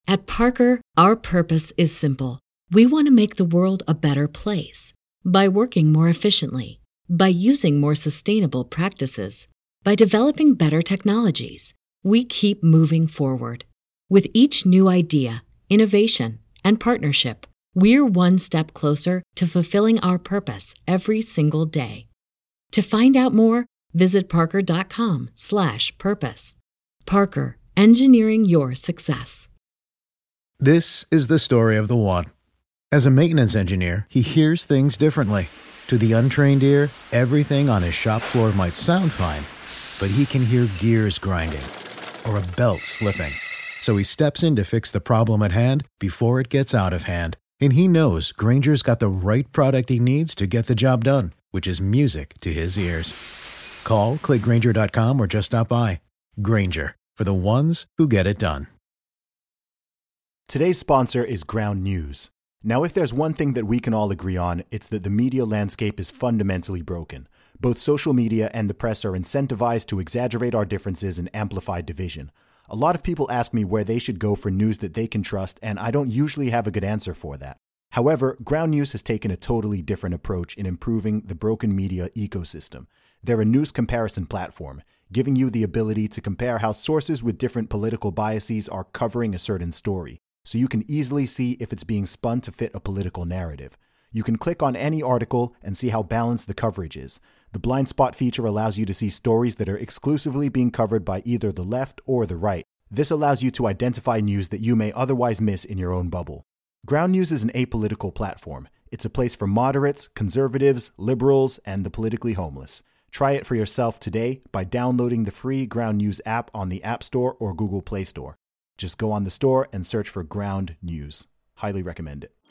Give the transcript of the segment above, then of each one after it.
At Parker, our purpose is simple. We want to make the world a better place by working more efficiently, by using more sustainable practices, by developing better technologies. We keep moving forward. With each new idea, innovation, and partnership, we're one step closer to fulfilling our purpose every single day. To find out more, visit parker.com/purpose. Parker, engineering your success. This is the story of the one. As a maintenance engineer, he hears things differently. To the untrained ear, everything on his shop floor might sound fine, but he can hear gears grinding or a belt slipping. So he steps in to fix the problem at hand before it gets out of hand. And he knows Grainger's got the right product he needs to get the job done, which is music to his ears. Call, click Grainger.com, or just stop by. Grainger, for the ones who get it done. Today's sponsor is Ground News. Now, if there's one thing that we can all agree on, it's that the media landscape is fundamentally broken. Both social media and the press are incentivized to exaggerate our differences and amplify division. A lot of people ask me where they should go for news that they can trust, and I don't usually have a good answer for that. However, Ground News has taken a totally different approach in improving the broken media ecosystem. They're a news comparison platform, giving you the ability to compare how sources with different political biases are covering a certain story, so you can easily see if it's being spun to fit a political narrative. You can click on any article and see how balanced the coverage is. The blind spot feature allows you to see stories that are exclusively being covered by either the left or the right. This allows you to identify news that you may otherwise miss in your own bubble. Ground News is an apolitical platform. It's a place for moderates, conservatives, liberals, and the politically homeless. Try it for yourself today by downloading the free Ground News app on the App Store or Google Play Store. Just go on the store and search for Ground News. Highly recommend it.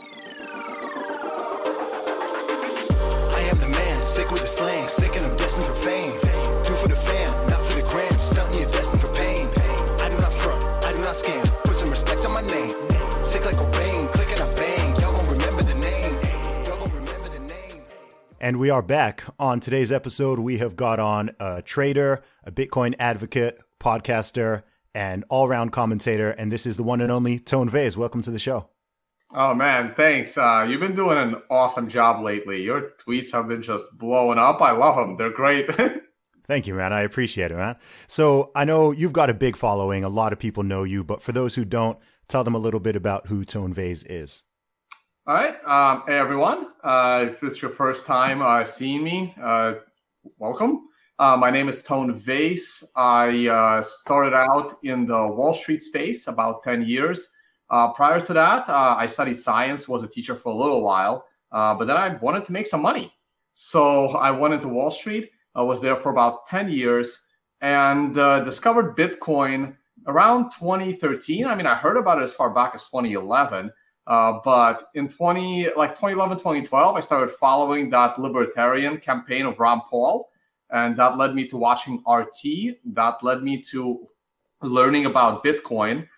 I am the man, sick with the slang, sick and I'm destined for fame. Do for the fam, not for the gram, stunting you're destined for pain. I do not front, I do not scam, put some respect on my name. Sick like Cobain, click and I bang, y'all gon' remember the name. Y'all gon' remember the name. And we are back. On today's episode, we have got on a trader, a Bitcoin advocate, podcaster, and all-round commentator, and this is the one and only Tone Vays. Welcome to the show. Oh, man, thanks. You've been doing an awesome job lately. Your tweets have been just blowing up. I love them. They're great. Thank you, man. I appreciate it, man. So I know you've got a big following. A lot of people know you, but for those who don't, tell them a little bit about who Tone Vays is. All right. Hey, everyone. If it's your first time seeing me, welcome. My name is Tone Vays. I started out in the Wall Street space about 10 years. Prior to that, I studied science, was a teacher for a little while, but then I wanted to make some money. So I went into Wall Street. I was there for about 10 years and discovered Bitcoin around 2013. I mean, I heard about it as far back as 2011. But in 2011, 2012, I started following that libertarian campaign of Ron Paul. And that led me to watching RT. That led me to learning about Bitcoin.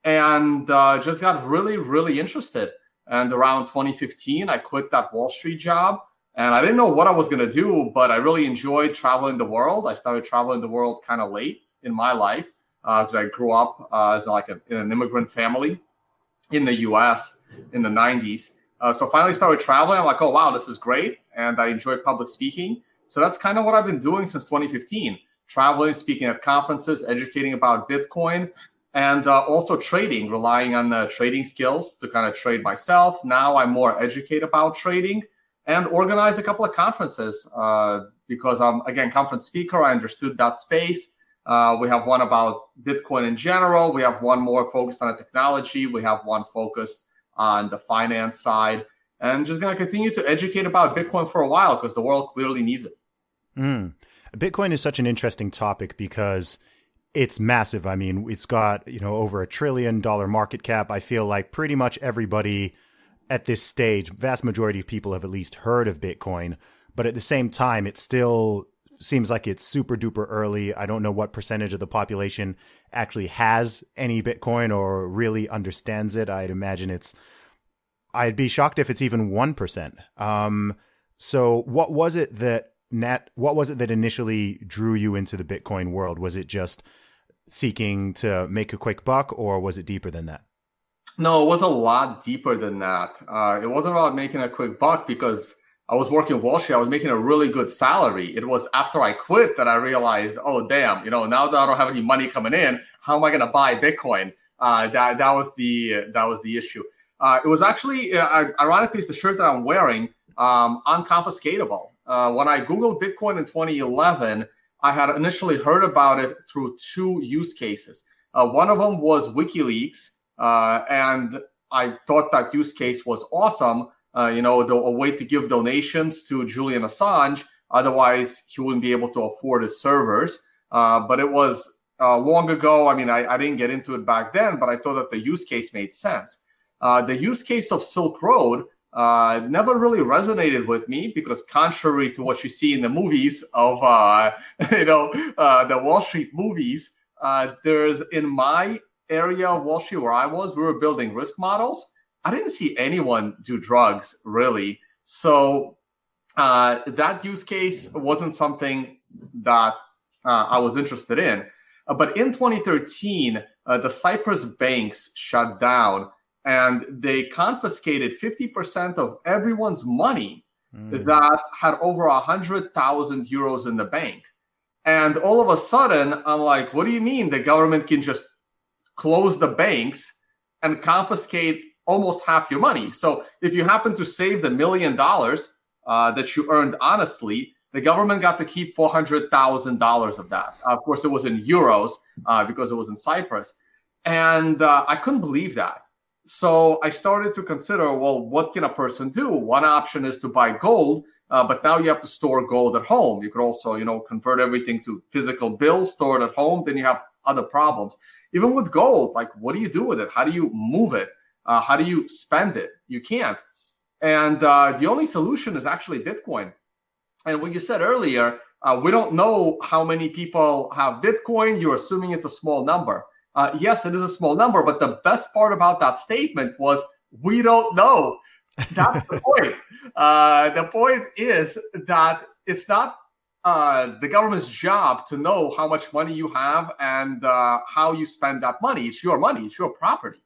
And just got really, really interested. And around 2015, I quit that Wall Street job. And I didn't know what I was going to do, but I really enjoyed traveling the world. I started traveling the world kind of late in my life because I grew up in an immigrant family in the U.S. in the 90s. So finally started traveling. I'm like, oh, wow, this is great. And I enjoy public speaking. So that's kind of what I've been doing since 2015. Traveling, speaking at conferences, educating about Bitcoin, and also trading, relying on the trading skills to kind of trade myself. Now I'm more educated about trading and organize a couple of conferences because I'm, again, conference speaker. I understood that space. We have one about Bitcoin in general. We have one more focused on the technology. We have one focused on the finance side. And just going to continue to educate about Bitcoin for a while because the world clearly needs it. Bitcoin is such an interesting topic because it's massive. I mean, it's got, over $1 trillion market cap. I feel like pretty much everybody at this stage, vast majority of people have at least heard of Bitcoin. But at the same time, it still seems like it's super duper early. I don't know what percentage of the population actually has any Bitcoin or really understands it. I'd imagine I'd be shocked if it's even 1%. So what was it that initially drew you into the Bitcoin world? Was it just seeking to make a quick buck, or was it deeper than that? No, it was a lot deeper than that. It wasn't about making a quick buck because I was working Wall Street. I was making a really good salary. It was after I quit that I realized, oh, damn, now that I don't have any money coming in, how am I going to buy Bitcoin? That was the issue. It was actually, ironically, it's the shirt that I'm wearing, unconfiscatable. When I Googled Bitcoin in 2011, I had initially heard about it through two use cases. One of them was WikiLeaks, and I thought that use case was awesome. A way to give donations to Julian Assange. Otherwise, he wouldn't be able to afford his servers. But it was long ago. I mean, I didn't get into it back then, but I thought that the use case made sense. The use case of Silk Road never really resonated with me because contrary to what you see in the movies of, the Wall Street movies, there's in my area of Wall Street where I was, we were building risk models. I didn't see anyone do drugs, really. So that use case wasn't something that I was interested in. But in 2013, the Cyprus banks shut down and they confiscated 50% of everyone's money that had over 100,000 euros in the bank. And all of a sudden, I'm like, what do you mean the government can just close the banks and confiscate almost half your money? So if you happen to save the $1 million that you earned honestly, the government got to keep $400,000 of that. Of course, it was in euros because it was in Cyprus. And I couldn't believe that. So I started to consider, well, what can a person do? One option is to buy gold, but now you have to store gold at home. You could also, convert everything to physical bills, store it at home. Then you have other problems. Even with gold, like, what do you do with it? How do you move it? How do you spend it? You can't. And the only solution is actually Bitcoin. And what you said earlier, we don't know how many people have Bitcoin. You're assuming it's a small number. Yes, it is a small number, but the best part about that statement was we don't know. That's the point. The point is that it's not the government's job to know how much money you have and how you spend that money. It's your money. It's your property.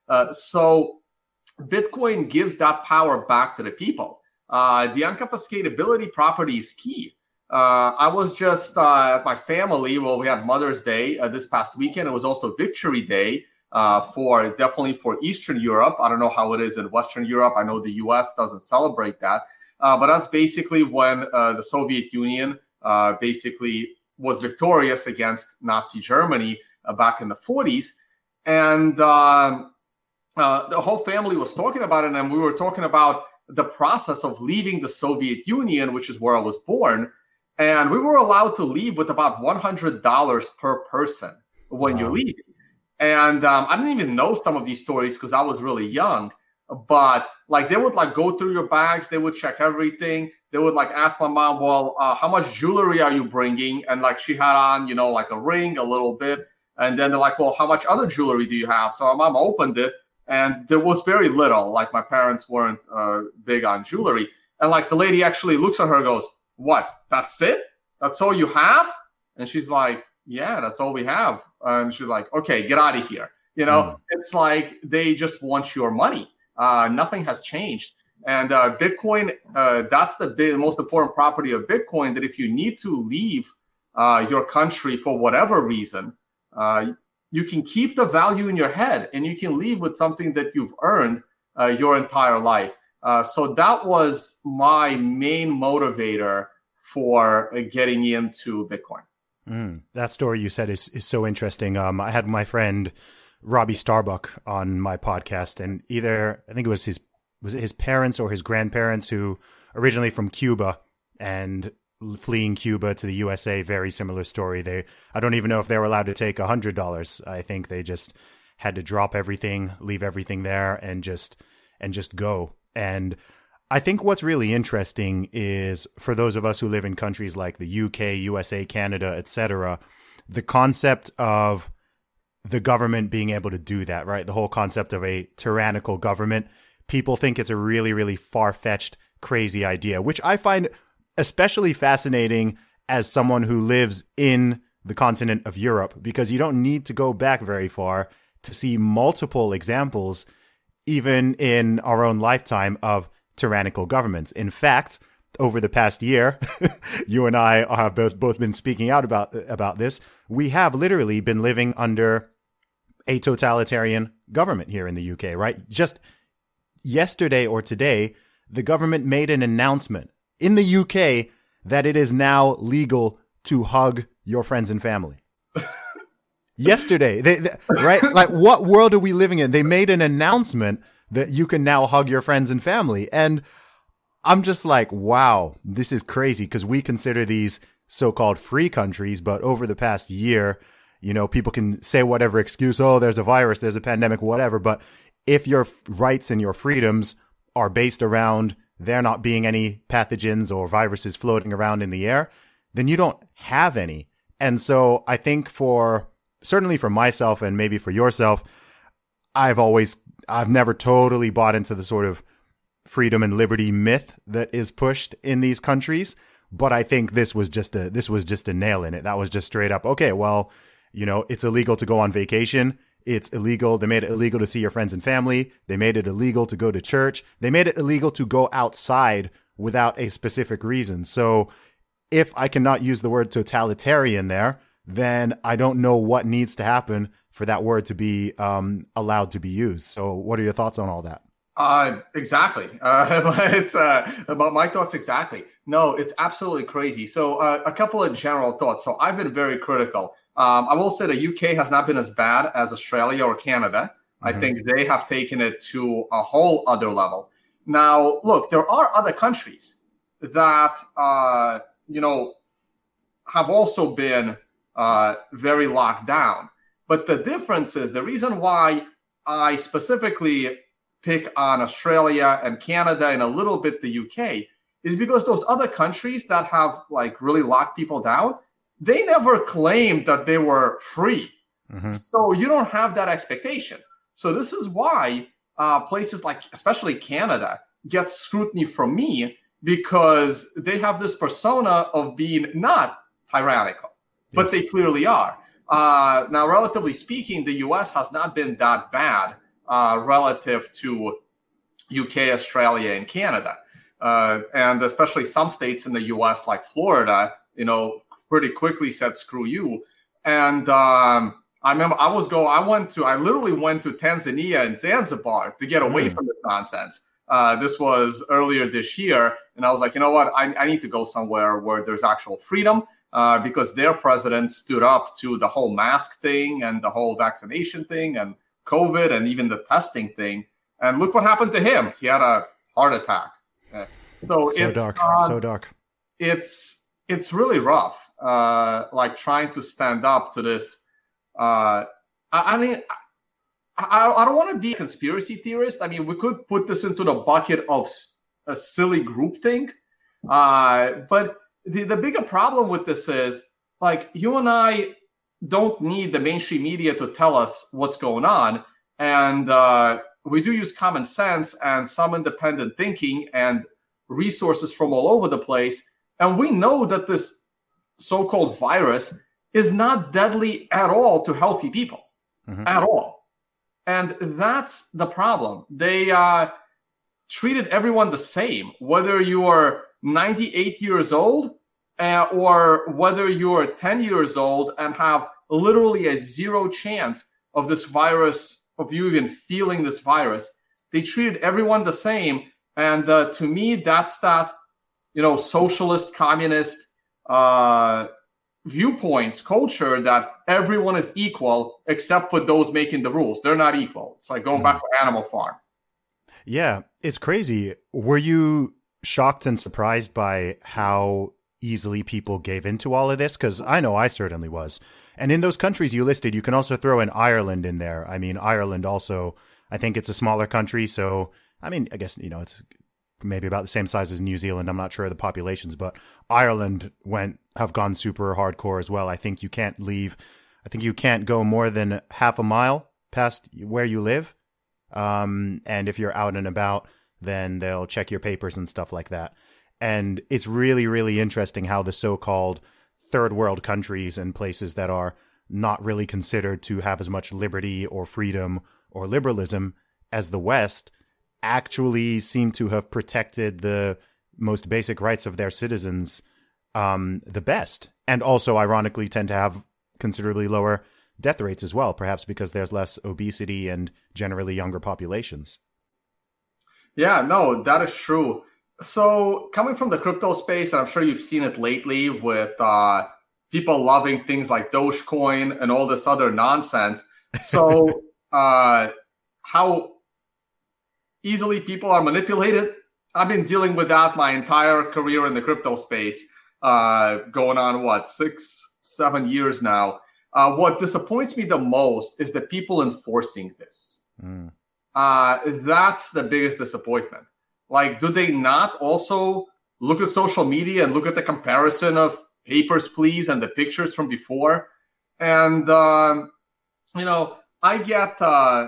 So Bitcoin gives that power back to the people. The unconfiscatability property is key. I was just at my family. Well, we had Mother's Day this past weekend. It was also Victory Day definitely for Eastern Europe. I don't know how it is in Western Europe. I know the U.S. doesn't celebrate that. But that's basically when the Soviet Union basically was victorious against Nazi Germany back in the 40s. And the whole family was talking about it. And we were talking about the process of leaving the Soviet Union, which is where I was born. And we were allowed to leave with about $100 per person when you leave. And I didn't even know some of these stories because I was really young. But they would go through your bags. They would check everything. They would ask my mom, well, how much jewelry are you bringing? And she had on, a ring, a little bit. And then they're like, well, how much other jewelry do you have? So my mom opened it and there was very little. My parents weren't big on jewelry. And the lady actually looks at her and goes, what? That's it? That's all you have? And she's like, yeah, that's all we have. And she's like, okay, get out of here. It's like they just want your money. Nothing has changed. And Bitcoin, that's the most important property of Bitcoin, that if you need to leave your country for whatever reason, you can keep the value in your head and you can leave with something that you've earned your entire life. So that was my main motivator for getting into Bitcoin. That story you said is so interesting. I had my friend Robbie Starbuck on my podcast, and I think it was his parents or his grandparents who originally from Cuba and fleeing Cuba to the USA. Very similar story. I don't even know if they were allowed to take $100. I think they just had to drop everything, leave everything there, and just go. And I think what's really interesting is for those of us who live in countries like the UK, USA, Canada, etc., the concept of the government being able to do that, right? The whole concept of a tyrannical government. People think it's a really, really far-fetched, crazy idea, which I find especially fascinating as someone who lives in the continent of Europe, because you don't need to go back very far to see multiple examples, even in our own lifetime, of tyrannical governments. In fact, over the past year, you and I have both been speaking out about this. We have literally been living under a totalitarian government here in the UK, right? Just yesterday or today, the government made an announcement in the UK that it is now legal to hug your friends and family. Yesterday, right? Like, what world are we living in? They made an announcement that you can now hug your friends and family. And I'm just like, wow, this is crazy, because we consider these so-called free countries. But over the past year, you know, people can say whatever excuse, oh, there's a virus, there's a pandemic, whatever. But if your rights and your freedoms are based around there not being any pathogens or viruses floating around in the air, then you don't have any. And so I think certainly for myself and maybe for yourself, I've never totally bought into the sort of freedom and liberty myth that is pushed in these countries. But I think this was just a nail in it. That was just straight up, okay, well, you know, it's illegal to go on vacation. It's illegal. They made it illegal to see your friends and family. They made it illegal to go to church. They made it illegal to go outside without a specific reason. So if I cannot use the word totalitarian there, then I don't know what needs to happen for that word to be allowed to be used. So what are your thoughts on all that? Exactly. It's about my thoughts. Exactly. No, it's absolutely crazy. So a couple of general thoughts. So I've been very critical. I will say the UK has not been as bad as Australia or Canada. I think they have taken it to a whole other level. Now, look, there are other countries that, have also been very locked down. But the difference is, the reason why I specifically pick on Australia and Canada and a little bit the UK is because those other countries that have like really locked people down, they never claimed that they were free. So you don't have that expectation. So this is why places like, especially Canada, get scrutiny from me, because they have this persona of being not tyrannical, but they clearly are. Now, relatively speaking, the US has not been that bad relative to UK, Australia, and Canada. And especially some states in the US, like Florida, pretty quickly said, screw you. And I remember I literally went to Tanzania and Zanzibar to get away from this nonsense. This was earlier this year. And I was like, you know what? I need to go somewhere where there's actual freedom, because their president stood up to the whole mask thing and the whole vaccination thing and COVID and even the testing thing. And look what happened to him. He had a heart attack. So dark. It's really rough. Like trying to stand up to this. I don't want to be a conspiracy theorist. I mean, we could put this into the bucket of a silly groupthink. But the bigger problem with this is, like, you and I don't need the mainstream media to tell us what's going on. And we do use common sense and some independent thinking and resources from all over the place. And we know that this so-called virus is not deadly at all to healthy people, at all. And that's the problem. They treated everyone the same, whether you are 98 years old or whether you're 10 years old and have literally a zero chance of this virus, of you even feeling this virus. They treated everyone the same. And to me, that's that, socialist, communist viewpoints, culture, that everyone is equal except for those making the rules. They're not equal. It's like going back to Animal Farm. Yeah, it's crazy. Were you shocked and surprised by how easily people gave into all of this? Because I know I certainly was. And in those countries you listed, you can also throw in Ireland in there. I mean, Ireland also, I think it's a smaller country. So, I mean, I guess, it's maybe about the same size as New Zealand. I'm not sure of the populations, but Ireland have gone super hardcore as well. I think you can't go more than half a mile past where you live. And if you're out and about, then they'll check your papers and stuff like that. And it's really, really interesting how the so-called third world countries and places that are not really considered to have as much liberty or freedom or liberalism as the West actually seem to have protected the most basic rights of their citizens the best, and also ironically tend to have considerably lower death rates as well, perhaps because there's less obesity and generally younger populations. Yeah, no, that is true. So coming from the crypto space, and I'm sure you've seen it lately with people loving things like Dogecoin and all this other nonsense. So how easily people are manipulated. I've been dealing with that my entire career in the crypto space, going on, 6-7 years now. What disappoints me the most is the people enforcing this. That's the biggest disappointment. Like, do they not also look at social media and look at the comparison of Papers, Please and the pictures from before? And, I get,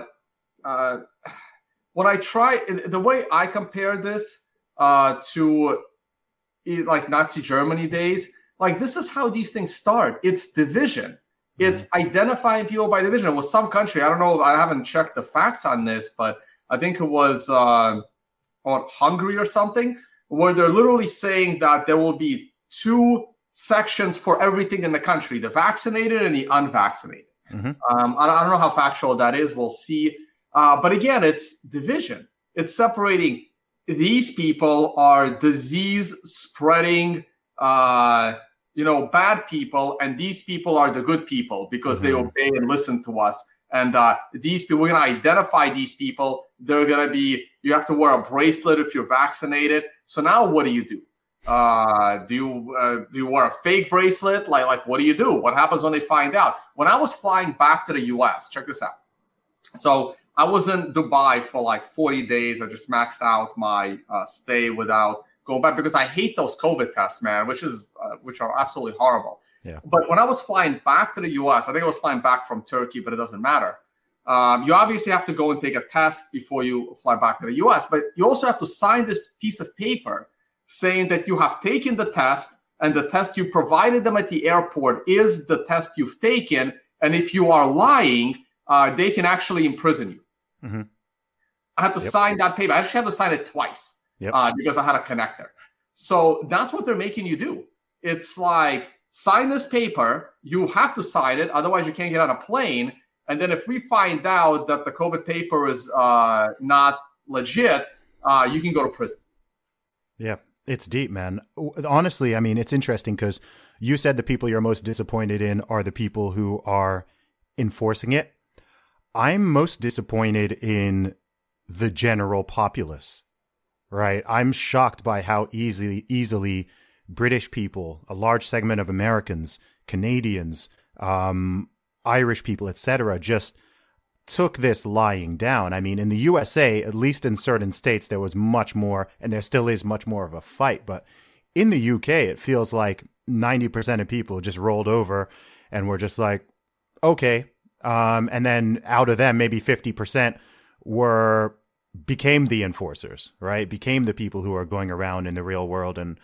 when I try, the way I compare this to like Nazi Germany days, like this is how these things start. It's division. It's identifying people by division. It was some country, I don't know, I haven't checked the facts on this, but I think it was on Hungary or something, where they're literally saying that there will be 2 sections for everything in the country, the vaccinated and the unvaccinated. I don't know how factual that is. We'll see. But again, it's division. It's separating. These people are disease-spreading, bad people, and these people are the good people because they obey and listen to us. And these people, we're going to identify these people. They're going to be, you have to wear a bracelet if you're vaccinated. So now what do? Do you wear a fake bracelet? Like what do you do? What happens when they find out? When I was flying back to the U.S., check this out. So I was in Dubai for like 40 days. I just maxed out my stay without going back because I hate those COVID tests, man, which are absolutely horrible. Yeah. But when I was flying back to the U.S., I think I was flying back from Turkey, but it doesn't matter. You obviously have to go and take a test before you fly back to the U.S., but you also have to sign this piece of paper saying that you have taken the test and the test you provided them at the airport is the test you've taken. And if you are lying, they can actually imprison you. I had to sign that paper. I actually had to sign it twice because I had a connector. So that's what they're making you do. It's like, sign this paper. You have to sign it. Otherwise, you can't get on a plane. And then if we find out that the COVID paper is not legit, you can go to prison. Yeah, it's deep, man. Honestly, I mean, it's interesting because you said the people you're most disappointed in are the people who are enforcing it. I'm most disappointed in the general populace, right? I'm shocked by how easily British people, a large segment of Americans, Canadians, Irish people, etc., just took this lying down. I mean, in the USA, at least in certain states, there was much more, and there still is much more of a fight. But in the UK, it feels like 90% of people just rolled over and were just like, okay. And then out of them, maybe 50% became the enforcers, right? Became the people who are going around in the real world and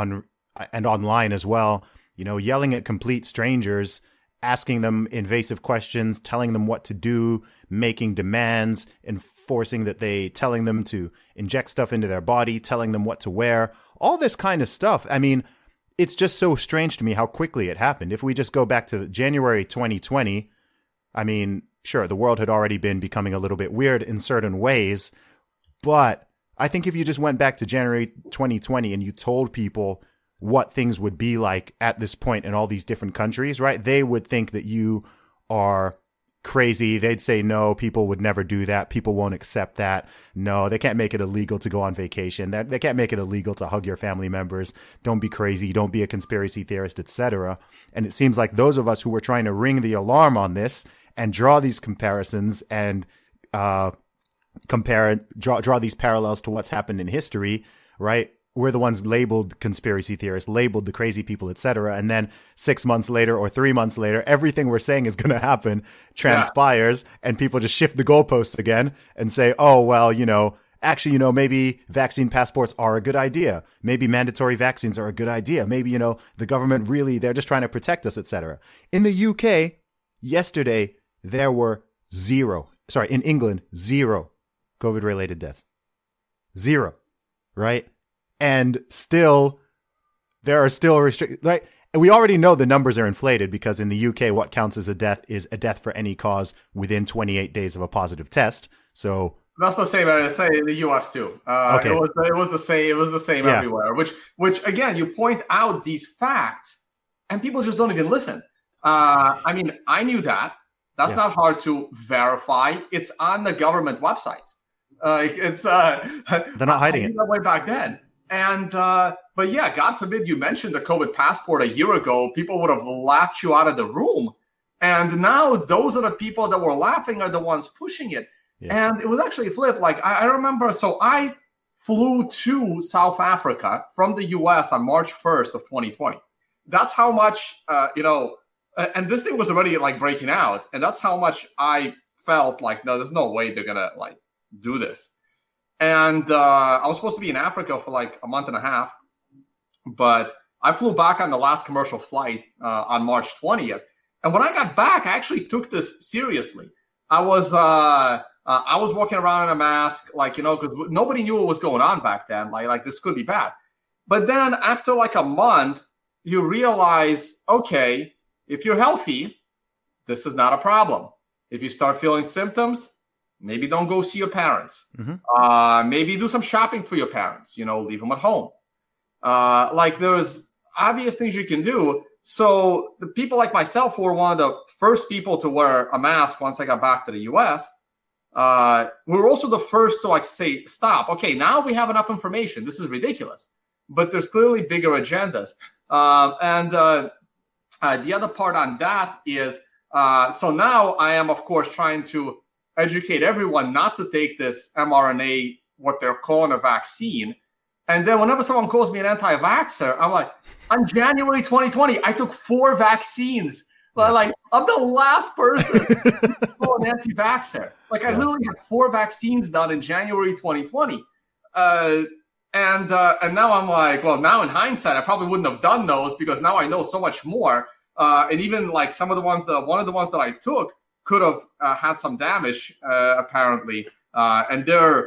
online as well, yelling at complete strangers, asking them invasive questions, telling them what to do, making demands, telling them to inject stuff into their body, telling them what to wear, all this kind of stuff. I mean, it's just so strange to me how quickly it happened. If we just go back to January 2020, I mean, sure, the world had already been becoming a little bit weird in certain ways, but I think if you just went back to January 2020 and you told people what things would be like at this point in all these different countries, right? They would think that you are crazy. They'd say, no, people would never do that. People won't accept that. No, they can't make it illegal to go on vacation. They can't make it illegal to hug your family members. Don't be crazy. Don't be a conspiracy theorist, etc. And it seems like those of us who were trying to ring the alarm on this and draw these comparisons and draw these parallels to what's happened in history, right? We're the ones labeled conspiracy theorists, labeled the crazy people, etc. And then 6 months later or 3 months later, everything we're saying is going to happen transpires, and people just shift the goalposts again and say, oh, well, actually, maybe vaccine passports are a good idea. Maybe mandatory vaccines are a good idea. Maybe, the government really, they're just trying to protect us, etc. In the UK, yesterday, there were in England, 0 COVID-related deaths. 0, right? And still, there are still restrictions, right? And we already know the numbers are inflated because in the UK, what counts as a death is a death for any cause within 28 days of a positive test. So that's the same as I say in the US too. Okay. It was the same. It was the same everywhere. Which again, you point out these facts, and people just don't even listen. I mean, I knew that. That's not hard to verify. It's on the government website. They're not hiding it. That way back then. And but yeah, God forbid you mentioned the COVID passport a year ago, people would have laughed you out of the room. And now those are the people that were laughing are the ones pushing it. Yes. And it was actually flipped. Like I remember, so I flew to South Africa from the US on March 1st of 2020. That's how much, and this thing was already like breaking out. And that's how much I felt like, no, there's no way they're going to like do this. And I was supposed to be in Africa for like a month and a half, but I flew back on the last commercial flight on March 20th. And when I got back, I actually took this seriously. I was walking around in a mask, because nobody knew what was going on back then. Like this could be bad. But then after like a month, you realize, okay, if you're healthy, this is not a problem. If you start feeling symptoms, maybe don't go see your parents. Mm-hmm. Maybe do some shopping for your parents, leave them at home. There's obvious things you can do. So the people like myself who were one of the first people to wear a mask once I got back to the US, we were also the first to say, stop. Okay, now we have enough information. This is ridiculous. But there's clearly bigger agendas. And the other part on that is, so now I am, of course, trying to educate everyone not to take this mRNA, what they're calling a vaccine. And then whenever someone calls me an anti-vaxxer, I'm like, on January 2020, I took 4 vaccines. I'm the last person to call an anti-vaxxer. I literally had 4 vaccines done in January 2020. And now I'm like, well, now in hindsight, I probably wouldn't have done those because now I know so much more. And even like one of the ones that I took could have had some damage, apparently. And they're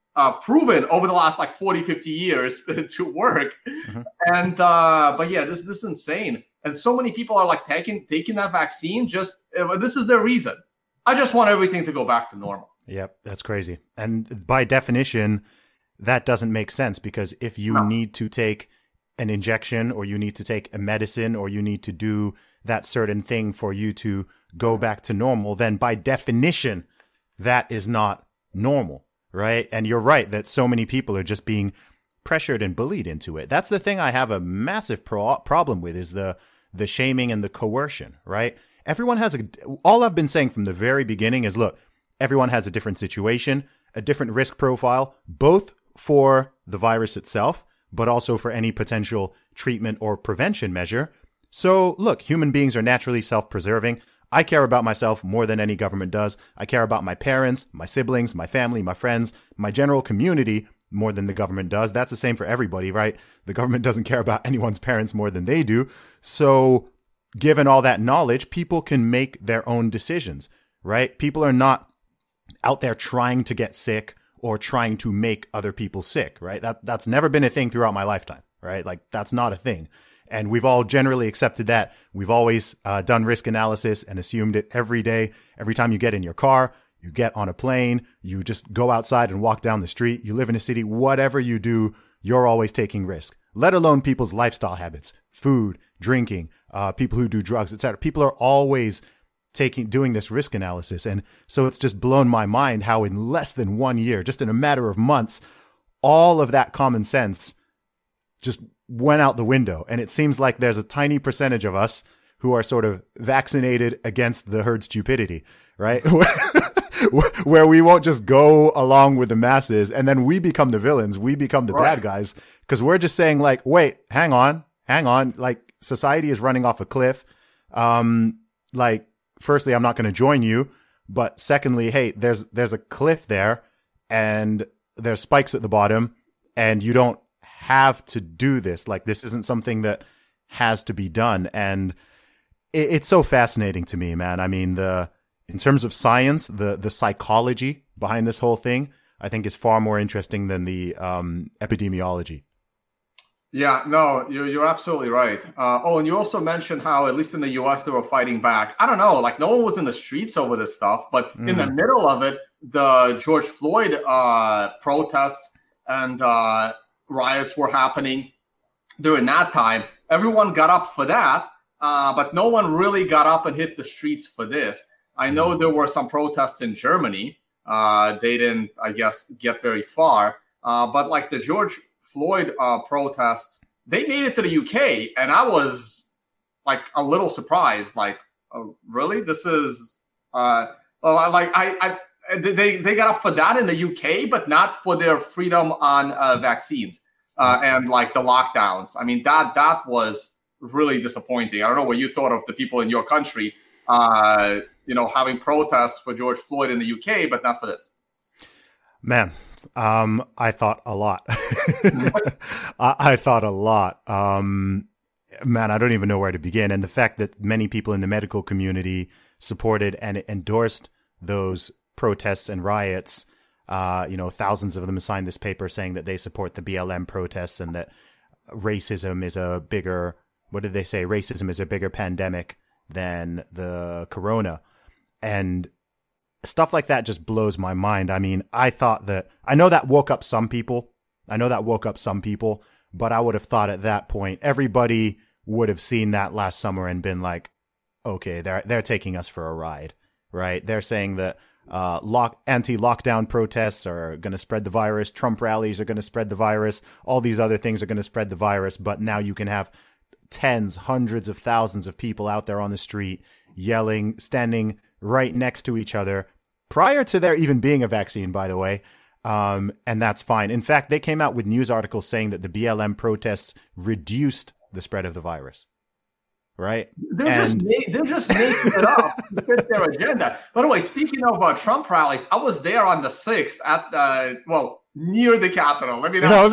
proven over the last 40, 50 years to work. Mm-hmm. And but yeah, this is insane. And so many people are taking that vaccine. This is their reason. I just want everything to go back to normal. Yep, that's crazy. And by definition, that doesn't make sense because if you need to take an injection or you need to take a medicine or you need to do that certain thing for you to go back to normal, then by definition, that is not normal, right? And you're right that so many people are just being pressured and bullied into it. That's the thing I have a massive problem with is the shaming and the coercion, right? Everyone has all I've been saying from the very beginning is, look, everyone has a different situation, a different risk profile, both for the virus itself, but also for any potential treatment or prevention measure. So look, human beings are naturally self-preserving. I care about myself more than any government does. I care about my parents, my siblings, my family, my friends, my general community more than the government does. That's the same for everybody, right? The government doesn't care about anyone's parents more than they do. So given all that knowledge, people can make their own decisions, right? People are not out there trying to get sick or trying to make other people sick, right? That's never been a thing throughout my lifetime, right? That's not a thing. And we've all generally accepted that. We've always done risk analysis and assumed it every day. Every time you get in your car, you get on a plane, you just go outside and walk down the street, you live in a city, whatever you do, you're always taking risk, let alone people's lifestyle habits, food, drinking, people who do drugs, etc. People are always doing this risk analysis. And so it's just blown my mind how in less than 1 year, just in a matter of months, all of that common sense just went out the window. And it seems like there's a tiny percentage of us who are sort of vaccinated against the herd stupidity, right? Where we won't just go along with the masses and then we become the villains. We become the bad guys because we're just saying wait, hang on. Society is running off a cliff. Firstly, I'm not going to join you. But secondly, hey, there's a cliff there and there's spikes at the bottom, and you don't have to do this. Like, this isn't something that has to be done. And it's so fascinating to me, man. I mean, in terms of science, the psychology behind this whole thing, I think is far more interesting than the epidemiology. Yeah, no, you're absolutely right. And you also mentioned how, at least in the U.S., they were fighting back. I don't know, like no one was in the streets over this stuff, but in the middle of it, the George Floyd protests and riots were happening during that time. Everyone got up for that, but no one really got up and hit the streets for this. I know there were some protests in Germany. They didn't, I guess, get very far. But like the George Floyd protests, they made it to the UK, and I was like a little surprised. Like, oh, really? This is they got up for that in the UK, but not for their freedom on vaccines and like the lockdowns. I mean, that was really disappointing. I don't know what you thought of the people in your country, having protests for George Floyd in the UK, but not for this. Man. I thought a lot. I thought a lot. Man, I don't even know where to begin. And the fact that many people in the medical community supported and endorsed those protests and riots, thousands of them signed this paper saying that they support the BLM protests and that racism is a bigger, what did they say? Racism is a bigger pandemic than the corona. And stuff like that just blows my mind. I mean, I know that woke up some people, but I would have thought at that point, everybody would have seen that last summer and been like, okay, they're taking us for a ride, right? They're saying that anti-lockdown protests are going to spread the virus. Trump rallies are going to spread the virus. All these other things are going to spread the virus. But now you can have tens, hundreds of thousands of people out there on the street yelling, standing right next to each other prior to there even being a vaccine, by the way. And that's fine. In fact, they came out with news articles saying that the BLM protests reduced the spread of the virus. Right? They're just making it up to fit their agenda. By the way, speaking of Trump rallies, I was there on the 6th at near the Capitol. Let me know.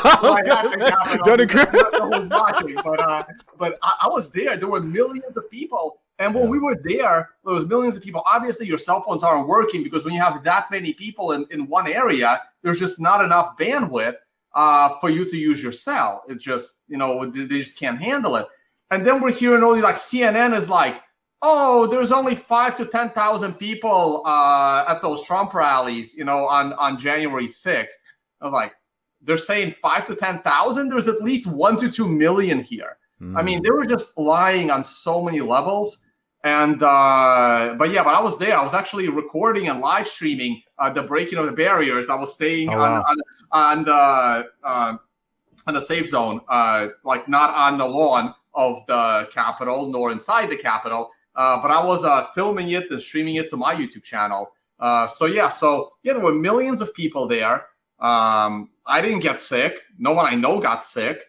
But I was there. There were millions of people. And when we were there was millions of people. Obviously, your cell phones aren't working because when you have that many people in one area, there's just not enough bandwidth for you to use your cell. It's just, they just can't handle it. And then we're hearing all like CNN is like, oh, there's only 5,000 to 10,000 people at those Trump rallies, on January 6th. I was like, they're saying 5,000 to 10,000. There's at least 1 to 2 million here. I mean, they were just lying on so many levels. And but I was there. I was actually recording and live streaming the breaking of the barriers. I was staying on the safe zone, like not on the lawn of the Capitol nor inside the Capitol. But I was filming it and streaming it to my YouTube channel. There were millions of people there. I didn't get sick. No one I know got sick.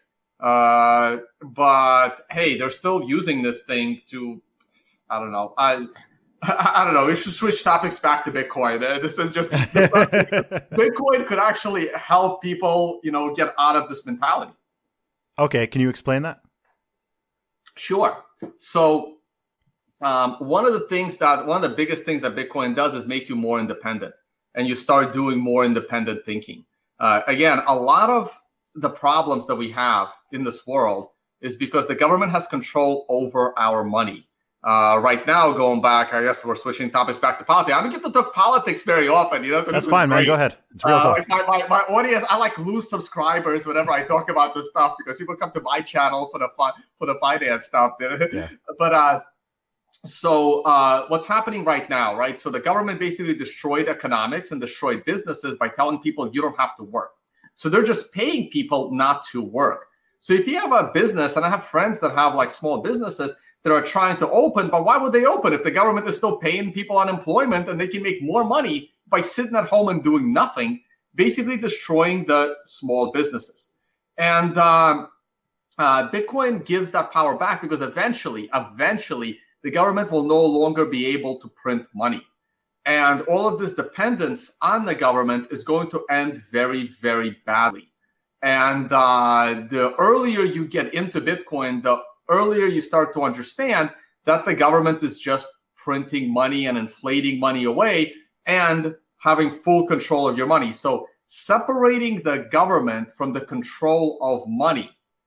But hey, they're still using this thing to, I don't know. I don't know. We should switch topics back to Bitcoin. This is just Bitcoin could actually help people, get out of this mentality. Okay, can you explain that? Sure. So, one of the biggest things that Bitcoin does is make you more independent, and you start doing more independent thinking. Again, a lot of the problems that we have in this world is because the government has control over our money. Right now, going back, I guess we're switching topics back to politics. I don't get to talk politics very often. So that's fine, man. Go ahead. It's real talk. My audience, I lose subscribers whenever I talk about this stuff because people come to my channel for the finance stuff. Yeah. But what's happening right now, right? So the government basically destroyed economics and destroyed businesses by telling people you don't have to work. So they're just paying people not to work. So if you have a business, and I have friends that have like small businesses that are trying to open, but why would they open if the government is still paying people unemployment and they can make more money by sitting at home and doing nothing, basically destroying the small businesses? And Bitcoin gives that power back because eventually, the government will no longer be able to print money. And all of this dependence on the government is going to end very, very badly. And the earlier you get into Bitcoin, the earlier you start to understand that the government is just printing money and inflating money away and having full control of your money. So separating the government from the control of money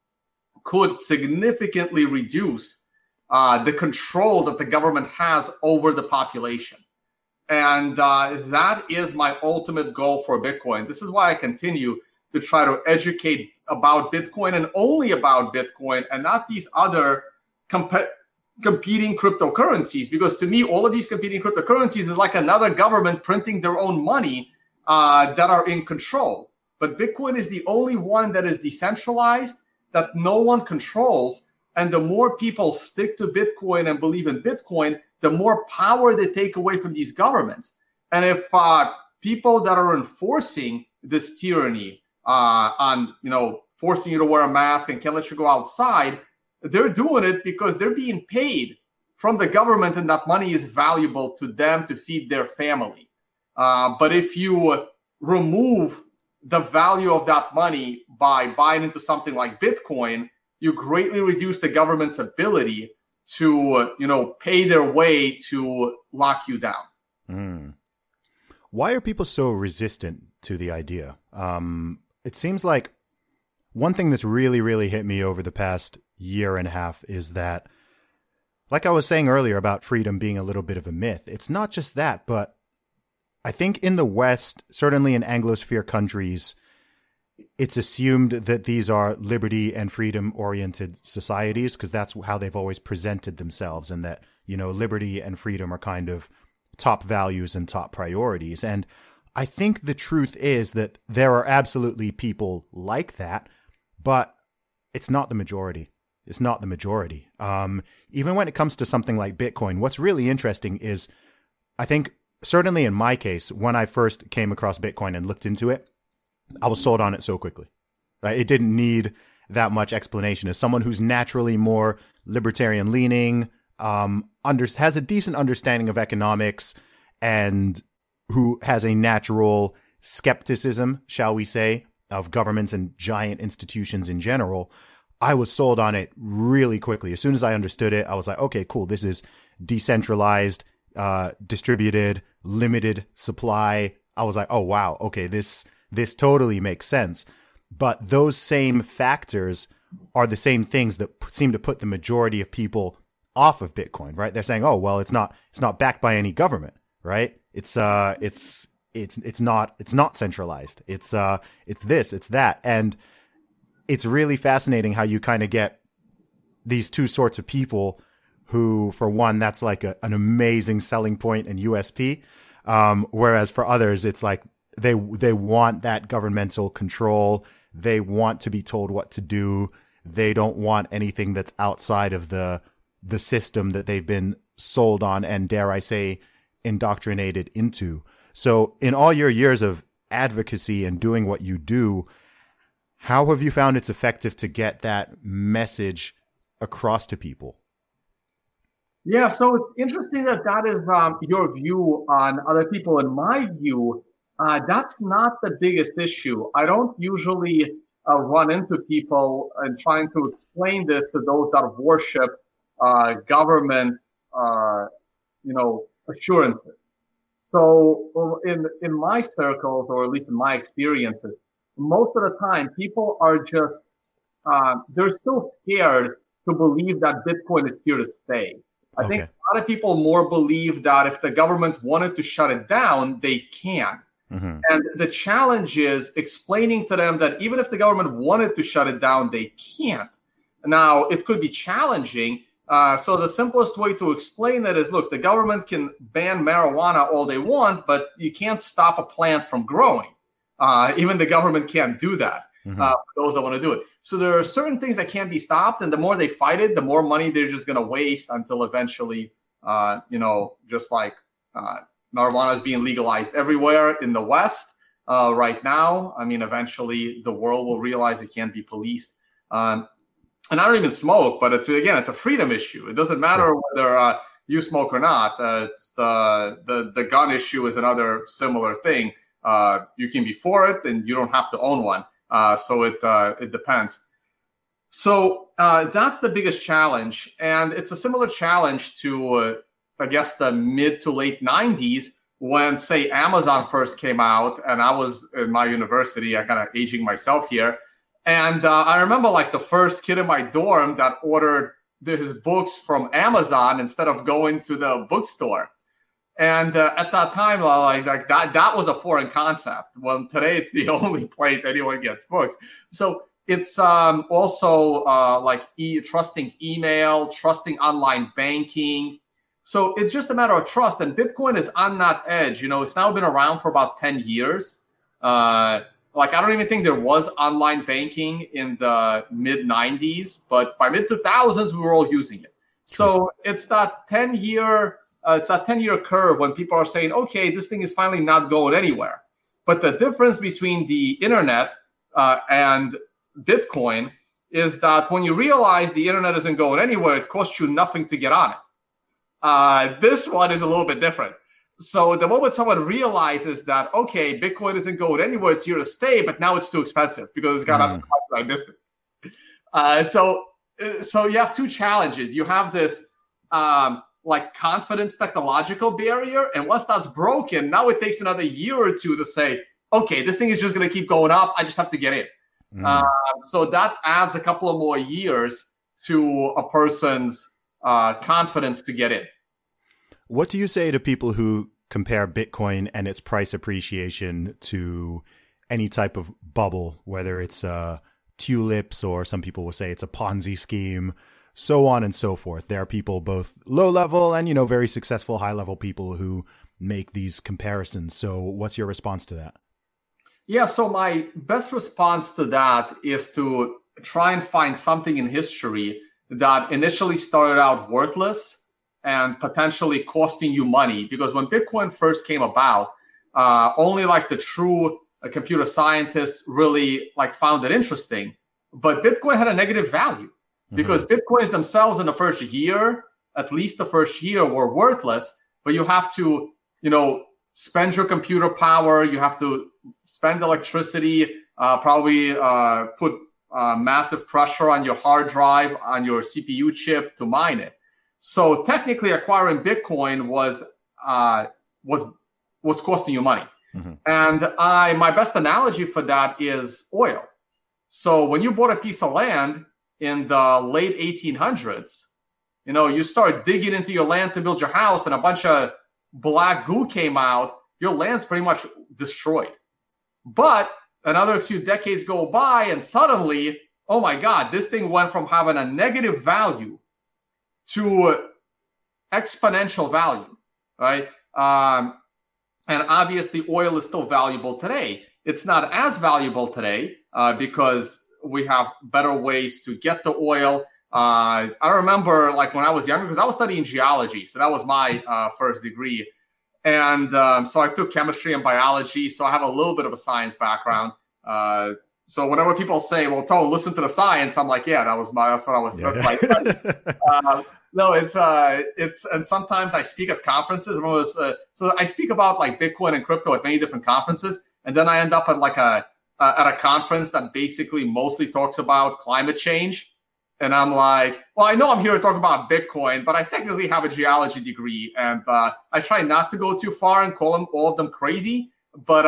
could significantly reduce the control that the government has over the population. And that is my ultimate goal for Bitcoin. This is why I continue to try to educate about Bitcoin and only about Bitcoin and not these other competing cryptocurrencies. Because to me, all of these competing cryptocurrencies is like another government printing their own money that are in control. But Bitcoin is the only one that is decentralized, that no one controls. And the more people stick to Bitcoin and believe in Bitcoin, the more power they take away from these governments. And if people that are enforcing this tyranny on, forcing you to wear a mask and can't let you go outside, they're doing it because they're being paid from the government and that money is valuable to them to feed their family. But if you remove the value of that money by buying into something like Bitcoin, you greatly reduce the government's ability to, pay their way to lock you down. Mm. Why are people so resistant to the idea? It seems like one thing that's really, really hit me over the past year and a half is that, like I was saying earlier about freedom being a little bit of a myth, it's not just that, but I think in the West, certainly in Anglosphere countries, it's assumed that these are liberty and freedom-oriented societies because that's how they've always presented themselves, and that, liberty and freedom are kind of top values and top priorities. And I think the truth is that there are absolutely people like that, but it's not the majority. It's not the majority. Even when it comes to something like Bitcoin, what's really interesting is, I think, certainly in my case, when I first came across Bitcoin and looked into it, I was sold on it so quickly. Right? It didn't need that much explanation. As someone who's naturally more libertarian leaning, has a decent understanding of economics, and who has a natural skepticism, shall we say, of governments and giant institutions in general, I was sold on it really quickly. As soon as I understood it, I was like, okay, cool. This is decentralized, distributed, limited supply. I was like, oh, wow. Okay, this totally makes sense. But those same factors are the same things that seem to put the majority of people off of Bitcoin, right? They're saying, oh, well, it's not backed by any government, right? It's not centralized. It's this, it's that. And it's really fascinating how you kind of get these two sorts of people who, for one, that's like an amazing selling point and USP. Whereas for others, it's like they want that governmental control. They want to be told what to do. They don't want anything that's outside of the system that they've been sold on and, dare I say, indoctrinated into. So in all your years of advocacy and doing what you do, how have you found it's effective to get that message across to people? Yeah, so it's interesting that is your view on other people. In my view, that's not the biggest issue. I don't usually run into people and trying to explain this to those that worship government, assurances. So in my circles, or at least in my experiences, most of the time people are just, they're still scared to believe that Bitcoin is here to stay. I think a lot of people more believe that if the government wanted to shut it down, they can. Mm-hmm. And the challenge is explaining to them that even if the government wanted to shut it down, they can't. Now, it could be challenging. So the simplest way to explain that is, look, the government can ban marijuana all they want, but you can't stop a plant from growing. Even the government can't do that. Mm-hmm. For those that want to do it. So there are certain things that can't be stopped, and the more they fight it, the more money they're just going to waste until eventually, just like marijuana is being legalized everywhere in the West right now. I mean, eventually the world will realize it can't be policed. And I don't even smoke, but it's a freedom issue. It doesn't matter whether you smoke or not. It's the gun issue is another similar thing. You can be for it, and you don't have to own one. So it depends. So that's the biggest challenge, and it's a similar challenge to I guess the mid to late 90s when, say, Amazon first came out, and I was in my university. I kind of aging myself here, and I remember like the first kid in my dorm that ordered his books from Amazon instead of going to the bookstore. And at that time, like that was a foreign concept. Well, today it's the only place anyone gets books. So it's also trusting email, trusting online banking. So it's just a matter of trust. And Bitcoin is on that edge. It's now been around for about 10 years. I don't even think there was online banking in the mid 90s, but by mid 2000s, we were all using it. So it's that 10-year curve when people are saying, okay, this thing is finally not going anywhere. But the difference between the internet and Bitcoin is that when you realize the internet isn't going anywhere, it costs you nothing to get on it. This one is a little bit different. So the moment someone realizes that, okay, Bitcoin isn't going anywhere, it's here to stay, but now it's too expensive because it's got up like this. So you have two challenges. You have this confidence technological barrier, and once that's broken, now it takes another year or two to say, okay, this thing is just going to keep going up. I just have to get in. So that adds a couple of more years to a person's confidence to get in. What do you say to people who compare Bitcoin and its price appreciation to any type of bubble, whether it's tulips or some people will say it's a Ponzi scheme, so on and so forth? There are people both low level and, very successful high level people who make these comparisons. So what's your response to that? Yeah, so my best response to that is to try and find something in history that initially started out worthless and potentially costing you money. Because when Bitcoin first came about, only like the true computer scientists really found it interesting. But Bitcoin had a negative value because Bitcoins themselves in the first year, at least the first year, were worthless. But you have to, spend your computer power. You have to spend electricity, probably put massive pressure on your hard drive, on your CPU chip to mine it. So technically, acquiring Bitcoin was costing you money. And my best analogy for that is oil. So when you bought a piece of land in the late 1800s, you start digging into your land to build your house, and a bunch of black goo came out. Your land's pretty much destroyed. But another few decades go by, and suddenly, oh my God, this thing went from having a negative value to exponential value, right? And obviously, oil is still valuable today. It's not as valuable today because we have better ways to get the oil. I remember when I was younger, because I was studying geology. So that was my first degree. And so I took chemistry and biology. So I have a little bit of a science background. So whenever people say, well, Tone, listen to the science, I'm like, yeah, that's what I was. Yeah. That's no, it's, and sometimes I speak at conferences. So I speak about Bitcoin and crypto at many different conferences. And then I end up at at a conference that basically mostly talks about climate change. And I'm like, well, I know I'm here to talk about Bitcoin, but I technically have a geology degree. And I try not to go too far and call them all of them crazy. But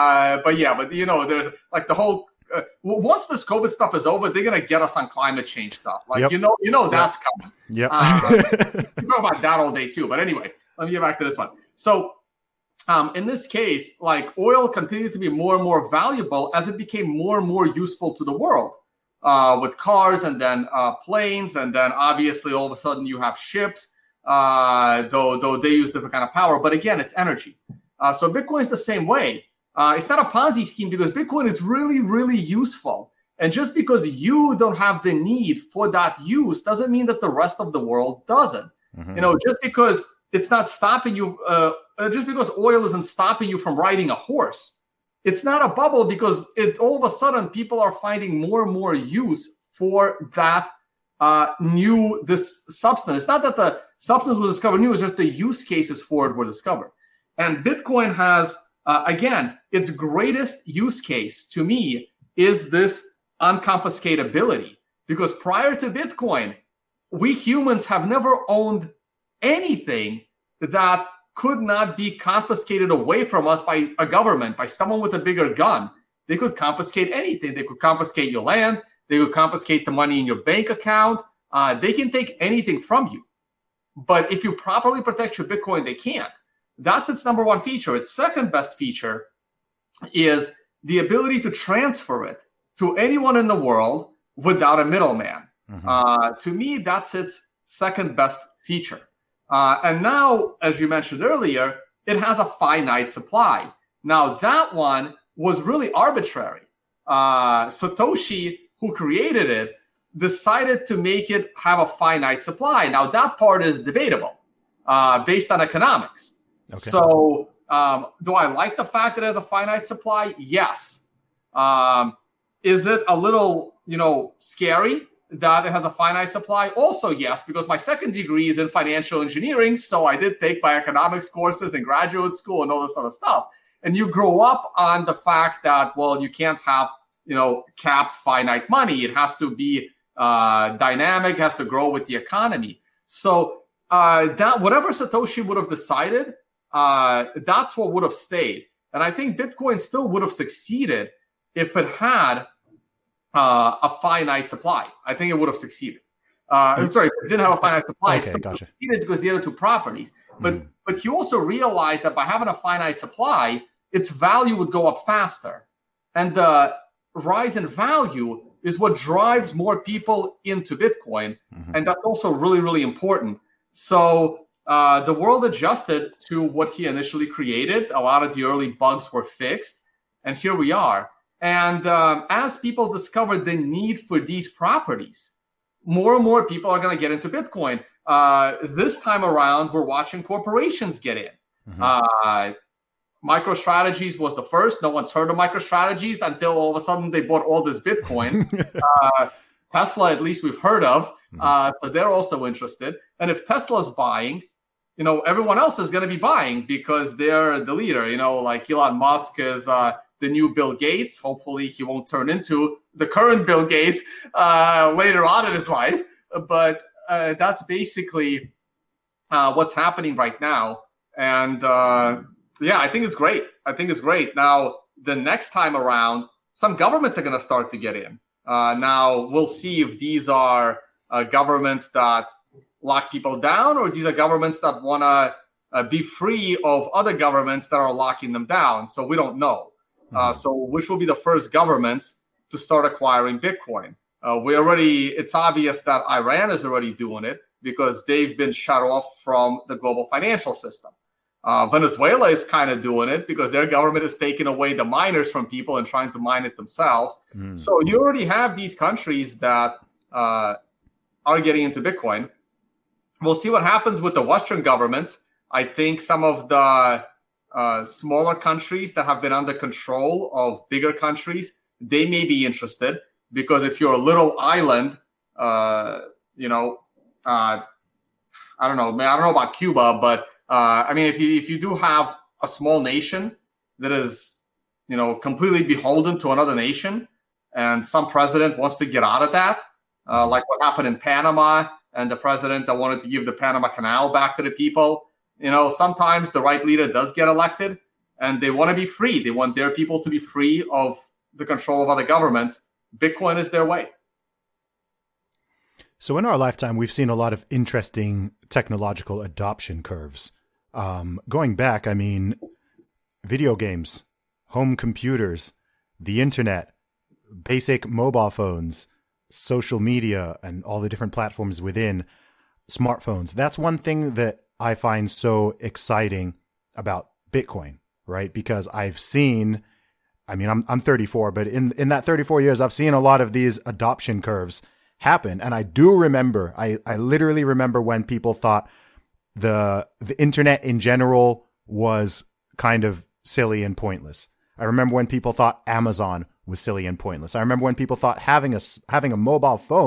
there's the whole, once this COVID stuff is over, they're going to get us on climate change stuff. That's coming. Yep. We talk about that all day too. But anyway, let me get back to this one. So in this case, oil continued to be more and more valuable as it became more and more useful to the world with cars and then planes. And then obviously all of a sudden you have ships, though they use different kind of power. But again, it's energy. So Bitcoin is the same way. It's not a Ponzi scheme because Bitcoin is really, really useful. And just because you don't have the need for that use doesn't mean that the rest of the world doesn't. Just because it's not stopping you, just because oil isn't stopping you from riding a horse, it's not a bubble because all of a sudden people are finding more and more use for that knew this substance. It's not that the substance was discovered new, it's just the use cases for it were discovered. And Bitcoin has, again, its greatest use case to me is this unconfiscatability. Because prior to Bitcoin, we humans have never owned anything that could not be confiscated away from us by a government, by someone with a bigger gun. They could confiscate anything. They could confiscate your land. They could confiscate the money in your bank account. They can take anything from you. But if you properly protect your Bitcoin, they can't. That's its number one feature. Its second best feature is the ability to transfer it to anyone in the world without a middleman. To me, that's its second best feature. And now, as you mentioned earlier, it has a finite supply. Now, that one was really arbitrary. Satoshi, who created it, decided to make it have a finite supply. Now, that part is debatable based on economics. Okay. So, do I like the fact that it has a finite supply? Yes. Is it a little, scary that it has a finite supply? Also, yes, because my second degree is in financial engineering. So I did take my economics courses in graduate school and all this other stuff. And you grow up on the fact that, well, you can't have, capped finite money. It has to be dynamic, has to grow with the economy. So that whatever Satoshi would have decided, that's what would have stayed. And I think Bitcoin still would have succeeded if it had a finite supply. I think it would have succeeded. Sorry, it didn't have a finite supply. Okay, it still gotcha. succeeded because the other two properties. But he also realized that by having a finite supply, its value would go up faster. And the rise in value is what drives more people into Bitcoin. And that's also really, really important. So the world adjusted to what he initially created. A lot of the early bugs were fixed. And here we are. And as people discover the need for these properties, more and more people are going to get into Bitcoin. This time around, we're watching corporations get in. MicroStrategies was the first. No one's heard of MicroStrategies until all of a sudden they bought all this Bitcoin. Tesla, at least we've heard of. So they're also interested. And if Tesla's buying, everyone else is going to be buying because they're the leader. Like Elon Musk is the new Bill Gates. Hopefully he won't turn into the current Bill Gates later on in his life. But that's basically what's happening right now. And I think it's great. Now, the next time around, some governments are going to start to get in. Now, we'll see if these are governments that lock people down or these are governments that want to be free of other governments that are locking them down. So we don't know. So which will be the first governments to start acquiring Bitcoin? It's obvious that Iran is already doing it because they've been shut off from the global financial system. Venezuela is kind of doing it because their government is taking away the miners from people and trying to mine it themselves. So you already have these countries that are getting into Bitcoin. We'll see what happens with the Western governments. I think some of the smaller countries that have been under control of bigger countries, they may be interested because if you're a little island, I don't know about Cuba, but if you do have a small nation that is, completely beholden to another nation, and some president wants to get out of that, like what happened in Panama, and the president that wanted to give the Panama Canal back to the people. Sometimes the right leader does get elected, and they want to be free. They want their people to be free of the control of other governments. Bitcoin is their way. So in our lifetime, we've seen a lot of interesting technological adoption curves. Going back, video games, home computers, the internet, basic mobile phones, social media, and all the different platforms within smartphones. That's one thing that I find so exciting about Bitcoin, right? Because I've seen, I'm 34, but in that 34 years, I've seen a lot of these adoption curves happen. And I do remember, I literally remember when people thought the internet in general was kind of silly and pointless. I remember when people thought Amazon was silly and pointless. I remember when people thought having a mobile phone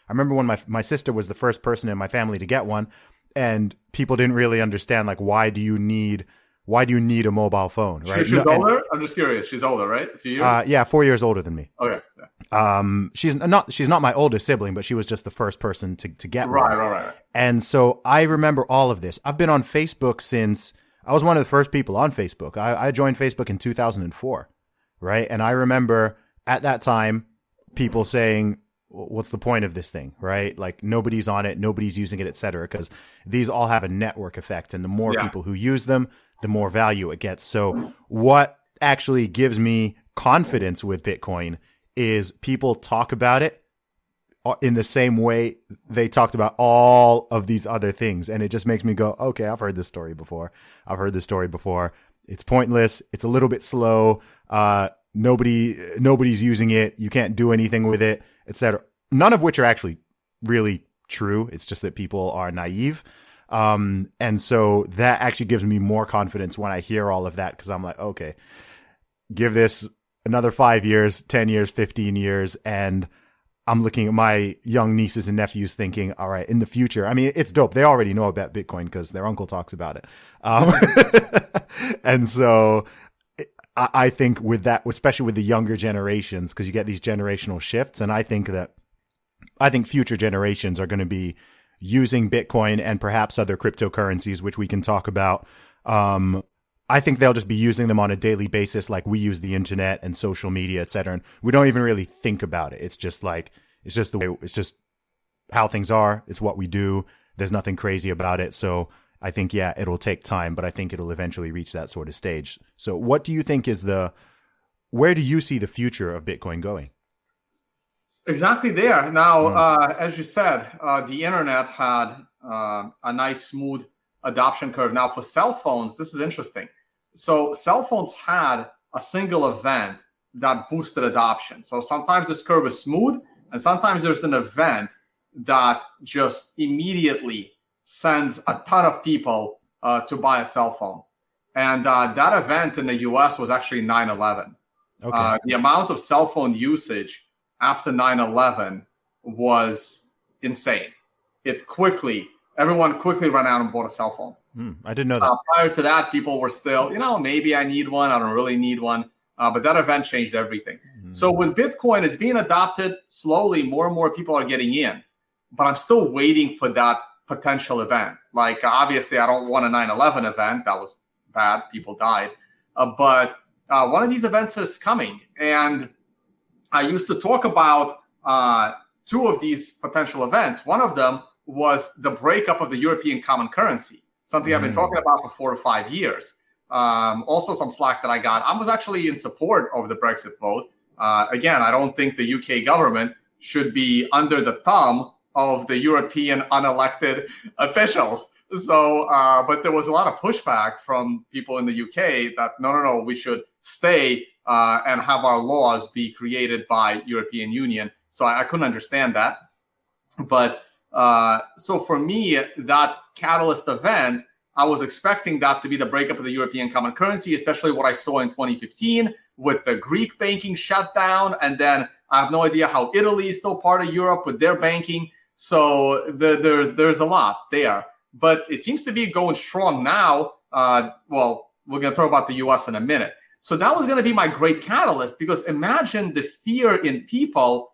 I remember when my sister was the first person in my family to get one, and people didn't really understand, like, why do you need a mobile phone, right? She's older? I'm just curious. She's older, right? A few years? Yeah, 4 years older than me. Okay. Yeah. She's not my oldest sibling, but she was just the first person to get one. Right. And so I remember all of this. I've been on Facebook since I was one of the first people on Facebook. I joined Facebook in 2004, right? And I remember at that time people saying, what's the point of this thing, right? Like, nobody's on it, nobody's using it, et cetera, because these all have a network effect. And the more people who use them, the more value it gets. So what actually gives me confidence with Bitcoin is people talk about it in the same way they talked about all of these other things. And it just makes me go, okay, I've heard this story before. It's pointless. It's a little bit slow. Nobody's using it. You can't do anything with it, etc. None of which are actually really true. It's just that people are naive. And so that actually gives me more confidence when I hear all of that, because I'm like, okay, give this another 5 years, 10 years, 15 years. And I'm looking at my young nieces and nephews thinking, all right, in the future, I mean, it's dope. They already know about Bitcoin because their uncle talks about it. And so I think with that, especially with the younger generations, because you get these generational shifts. And I think future generations are going to be using Bitcoin and perhaps other cryptocurrencies, which we can talk about. I think they'll just be using them on a daily basis, like we use the internet and social media, et cetera. And we don't even really think about it. It's just how things are. It's what we do. There's nothing crazy about it. So I think, yeah, it'll take time, but I think it'll eventually reach that sort of stage. So what do you think where do you see the future of Bitcoin going? Exactly there. Now, as you said, the internet had a nice, smooth adoption curve. Now, for cell phones, this is interesting. So cell phones had a single event that boosted adoption. So sometimes this curve is smooth, and sometimes there's an event that just immediately sends a ton of people to buy a cell phone. And that event in the US was actually 9/11. Okay. The amount of cell phone usage after 9/11 was insane. Everyone quickly ran out and bought a cell phone. I didn't know that. Prior to that, people were still, maybe I need one. I don't really need one. But that event changed everything. So with Bitcoin, it's being adopted slowly. More and more people are getting in. But I'm still waiting for that potential event. Like, obviously, I don't want a 9/11 event. That was bad. People died. But one of these events is coming. And I used to talk about two of these potential events. One of them was the breakup of the European common currency, something I've been talking about for 4 to 5 years. Also some slack that I got. I was actually in support of the Brexit vote. Again, I don't think the UK government should be under the thumb of the European unelected officials. So, but there was a lot of pushback from people in the UK that, no, we should stay and have our laws be created by European Union. So I couldn't understand that. But so for me, that catalyst event, I was expecting that to be the breakup of the European common currency, especially what I saw in 2015 with the Greek banking shutdown. And then I have no idea how Italy is still part of Europe with their banking. So there's a lot there. But it seems to be going strong now. Well, we're going to talk about the US in a minute. So that was going to be my great catalyst, because imagine the fear in people's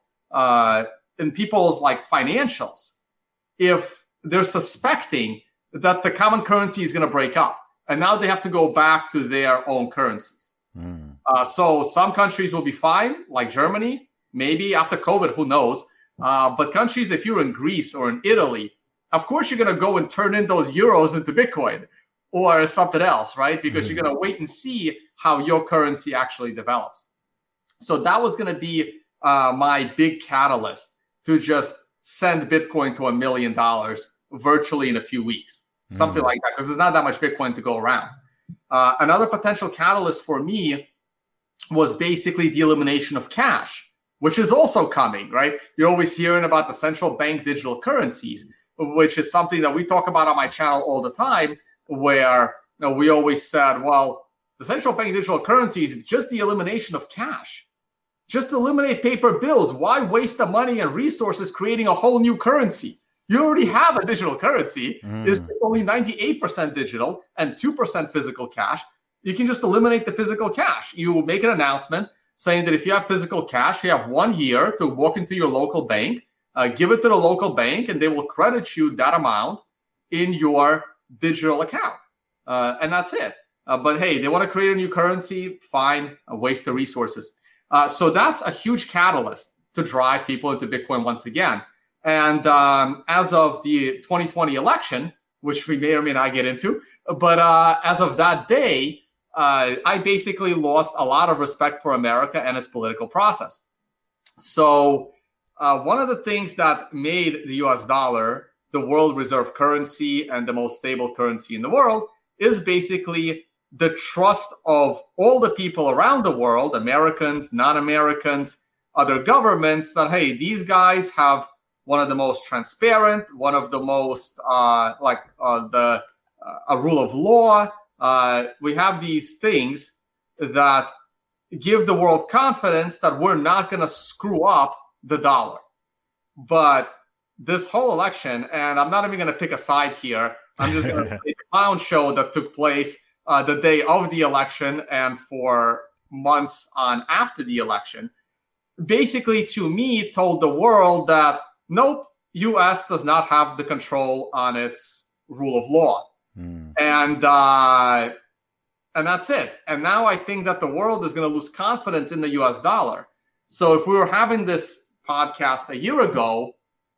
like financials, if they're suspecting that the common currency is going to break up, and now they have to go back to their own currencies. So some countries will be fine, like Germany, maybe after COVID, who knows? But countries, if you're in Greece or in Italy, of course, you're going to go and turn in those euros into Bitcoin or something else, right? Because you're going to wait and see how your currency actually develops. So that was going to be my big catalyst to just send Bitcoin to $1 million virtually in a few weeks, something like that, because there's not that much Bitcoin to go around. Another potential catalyst for me was basically the elimination of cash, which is also coming, right? You're always hearing about the central bank digital currencies, which is something that we talk about on my channel all the time, where we always said, well, the central bank digital currency is just the elimination of cash. Just eliminate paper bills. Why waste the money and resources creating a whole new currency? You already have a digital currency. It's only 98% digital and 2% physical cash. You can just eliminate the physical cash. You make an announcement saying that if you have physical cash, you have 1 year to walk into your local bank, give it to the local bank, and they will credit you that amount in your digital account. And that's it. But hey, they want to create a new currency, fine, waste the resources. So that's a huge catalyst to drive people into Bitcoin once again. And as of the 2020 election, which we may or may not get into, but as of that day, I basically lost a lot of respect for America and its political process. So one of the things that made the US dollar the world reserve currency and the most stable currency in the world is basically the trust of all the people around the world, Americans, non-Americans, other governments, that, hey, these guys have one of the most transparent, one of the most a rule of law. We have these things that give the world confidence that we're not going to screw up the dollar. But this whole election, and I'm not even going to pick a side here, I'm just going to say the clown show that took place the day of the election and for months on after the election, basically to me told the world that, nope, U.S. does not have the control on its rule of law. And that's it. And now I think that the world is going to lose confidence in the U.S. dollar. So if we were having this podcast a year ago,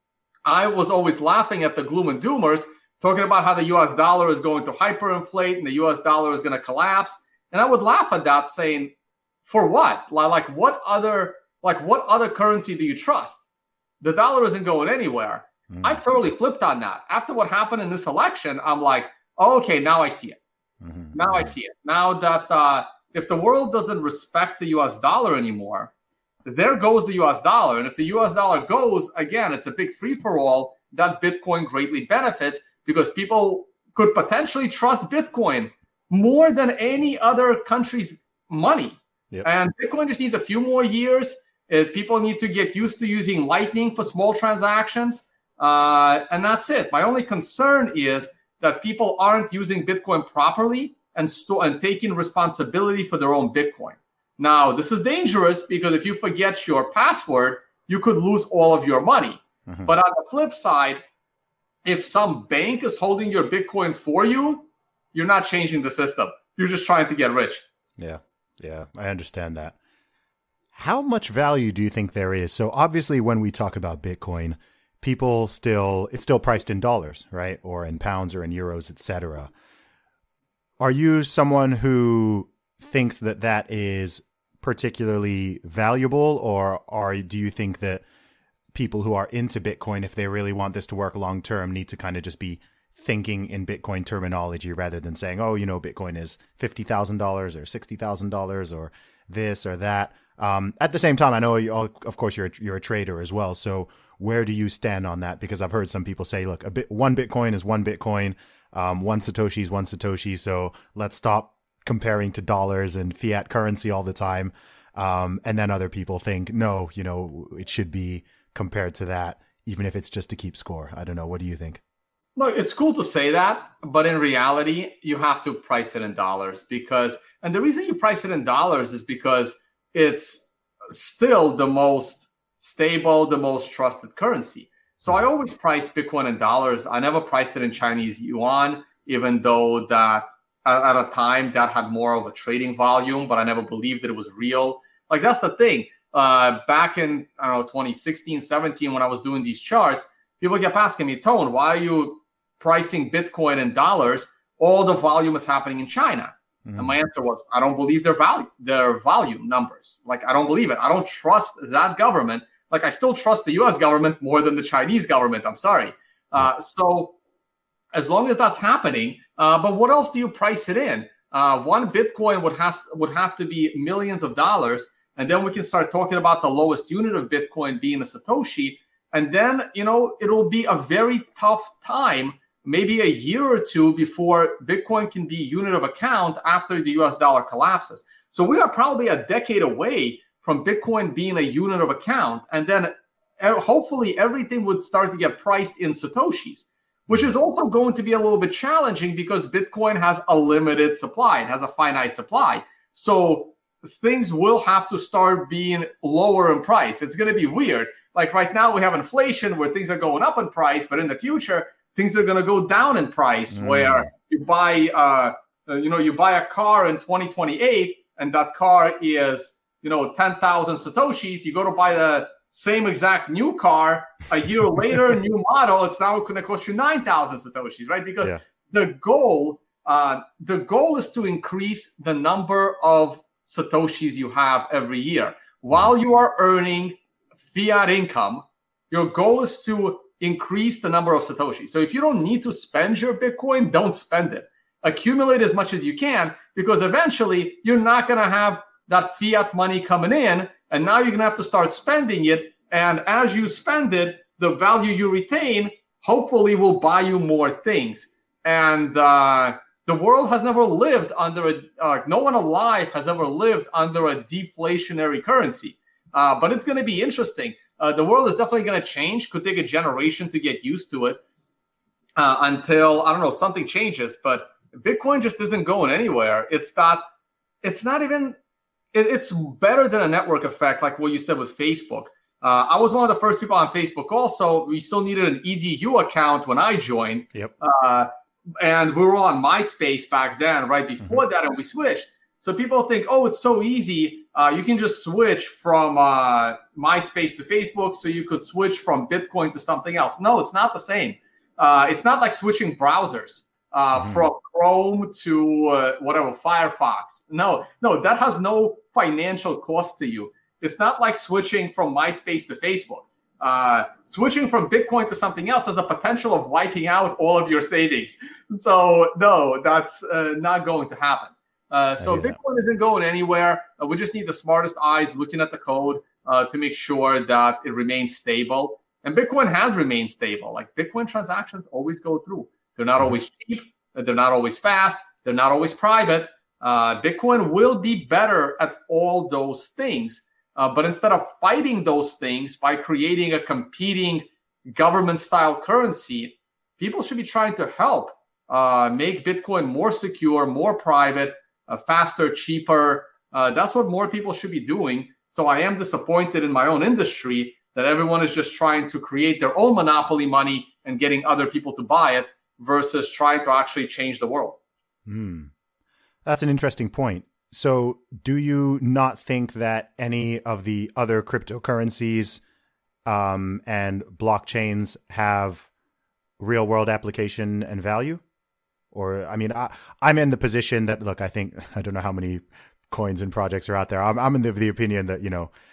I was always laughing at the gloom and doomers, talking about how the U.S. dollar is going to hyperinflate and the U.S. dollar is going to collapse. And I would laugh at that, saying, for what? What other currency do you trust? The dollar isn't going anywhere. I've totally flipped on that. After what happened in this election, I'm like, oh, okay, now I see it. Now I see it. Now that if the world doesn't respect the U.S. dollar anymore, there goes the U.S. dollar. And if the U.S. dollar goes, again, it's a big free-for-all that Bitcoin greatly benefits, because people could potentially trust Bitcoin more than any other country's money. Yep. And Bitcoin just needs a few more years. People need to get used to using Lightning for small transactions. And that's it. My only concern is that people aren't using Bitcoin properly and taking responsibility for their own Bitcoin. Now, this is dangerous because if you forget your password, you could lose all of your money. But on the flip side, if some bank is holding your Bitcoin for you, you're not changing the system. You're just trying to get rich. Yeah, I understand that. How much value do you think there is? So obviously when we talk about Bitcoin, it's still priced in dollars, right? Or in pounds or in euros, etc. Are you someone who thinks that is particularly valuable, or do you think that people who are into Bitcoin, if they really want this to work long term, need to kind of just be thinking in Bitcoin terminology rather than saying, oh, Bitcoin is $50,000 or $60,000 or this or that? At the same time, I know, of course, you're a trader as well. So where do you stand on that? Because I've heard some people say, look, one Bitcoin is one Bitcoin, one Satoshi is one Satoshi. So let's stop comparing to dollars and fiat currency all the time. And then other people think, no, it should be compared to that, even if it's just to keep score. I don't know. What do you think? Look, it's cool to say that, but in reality, you have to price it in dollars and the reason you price it in dollars is because it's still the most stable, the most trusted currency. So I always price Bitcoin in dollars. I never priced it in Chinese yuan, even though that at a time that had more of a trading volume, but I never believed that it was real. That's the thing. Back in, 2016, 17, when I was doing these charts, people kept asking me, Tone, why are you pricing Bitcoin in dollars? All the volume is happening in China. And my answer was, I don't believe their volume numbers. I don't believe it. I don't trust that government. I still trust the U.S. government more than the Chinese government. I'm sorry. So as long as that's happening, but what else do you price it in? One Bitcoin would have to be millions of dollars. And then we can start talking about the lowest unit of Bitcoin being a Satoshi. And then, it'll be a very tough time, maybe a year or two before Bitcoin can be unit of account after the US dollar collapses. So we are probably a decade away from Bitcoin being a unit of account, and then hopefully everything would start to get priced in Satoshis, which is also going to be a little bit challenging because Bitcoin has a limited supply. It has a finite supply. So things will have to start being lower in price. It's going to be weird. Like right now we have inflation where things are going up in price, but in the future, things are going to go down in price where you buy, you buy a car in 2028 and that car is, 10,000 Satoshis. You go to buy the same exact new car a year later, new model, it's now going to cost you 9,000 Satoshis, right? Because the goal is to increase the number of Satoshis you have every year. While you are earning fiat income, your goal is to increase the number of Satoshis. So if you don't need to spend your Bitcoin, don't spend it. Accumulate as much as you can, because eventually you're not going to have that fiat money coming in, and now you're going to have to start spending it. And as you spend it, the value you retain hopefully will buy you more things. And the world has never lived under no one alive has ever lived under a deflationary currency. But it's going to be interesting. The world is definitely going to change. Could take a generation to get used to it until, something changes. But Bitcoin just isn't going anywhere. It's better than a network effect, like what you said with Facebook. I was one of the first people on Facebook also. We still needed an EDU account when I joined. Yep. And we were on MySpace back then, right before that, and we switched. So people think, it's so easy. You can just switch from MySpace to Facebook, so you could switch from Bitcoin to something else. No, it's not the same. It's not like switching browsers from Chrome to Firefox. No, that has no financial cost to you. It's not like switching from MySpace to Facebook. Switching from Bitcoin to something else has the potential of wiping out all of your savings. So no, that's not going to happen. So Bitcoin isn't going anywhere. We just need the smartest eyes looking at the code to make sure that it remains stable. And Bitcoin has remained stable. Like Bitcoin transactions always go through. They're not always cheap. They're not always fast. They're not always private. Bitcoin will be better at all those things. But instead of fighting those things by creating a competing government-style currency, people should be trying to help make Bitcoin more secure, more private, faster, cheaper. That's what more people should be doing. So I am disappointed in my own industry that everyone is just trying to create their own monopoly money and getting other people to buy it versus trying to actually change the world. That's an interesting point. So do you not think that any of the other cryptocurrencies and blockchains have real world application and value? Or, I'm in the position that, look, I don't know how many coins and projects are out there. I'm in the opinion that,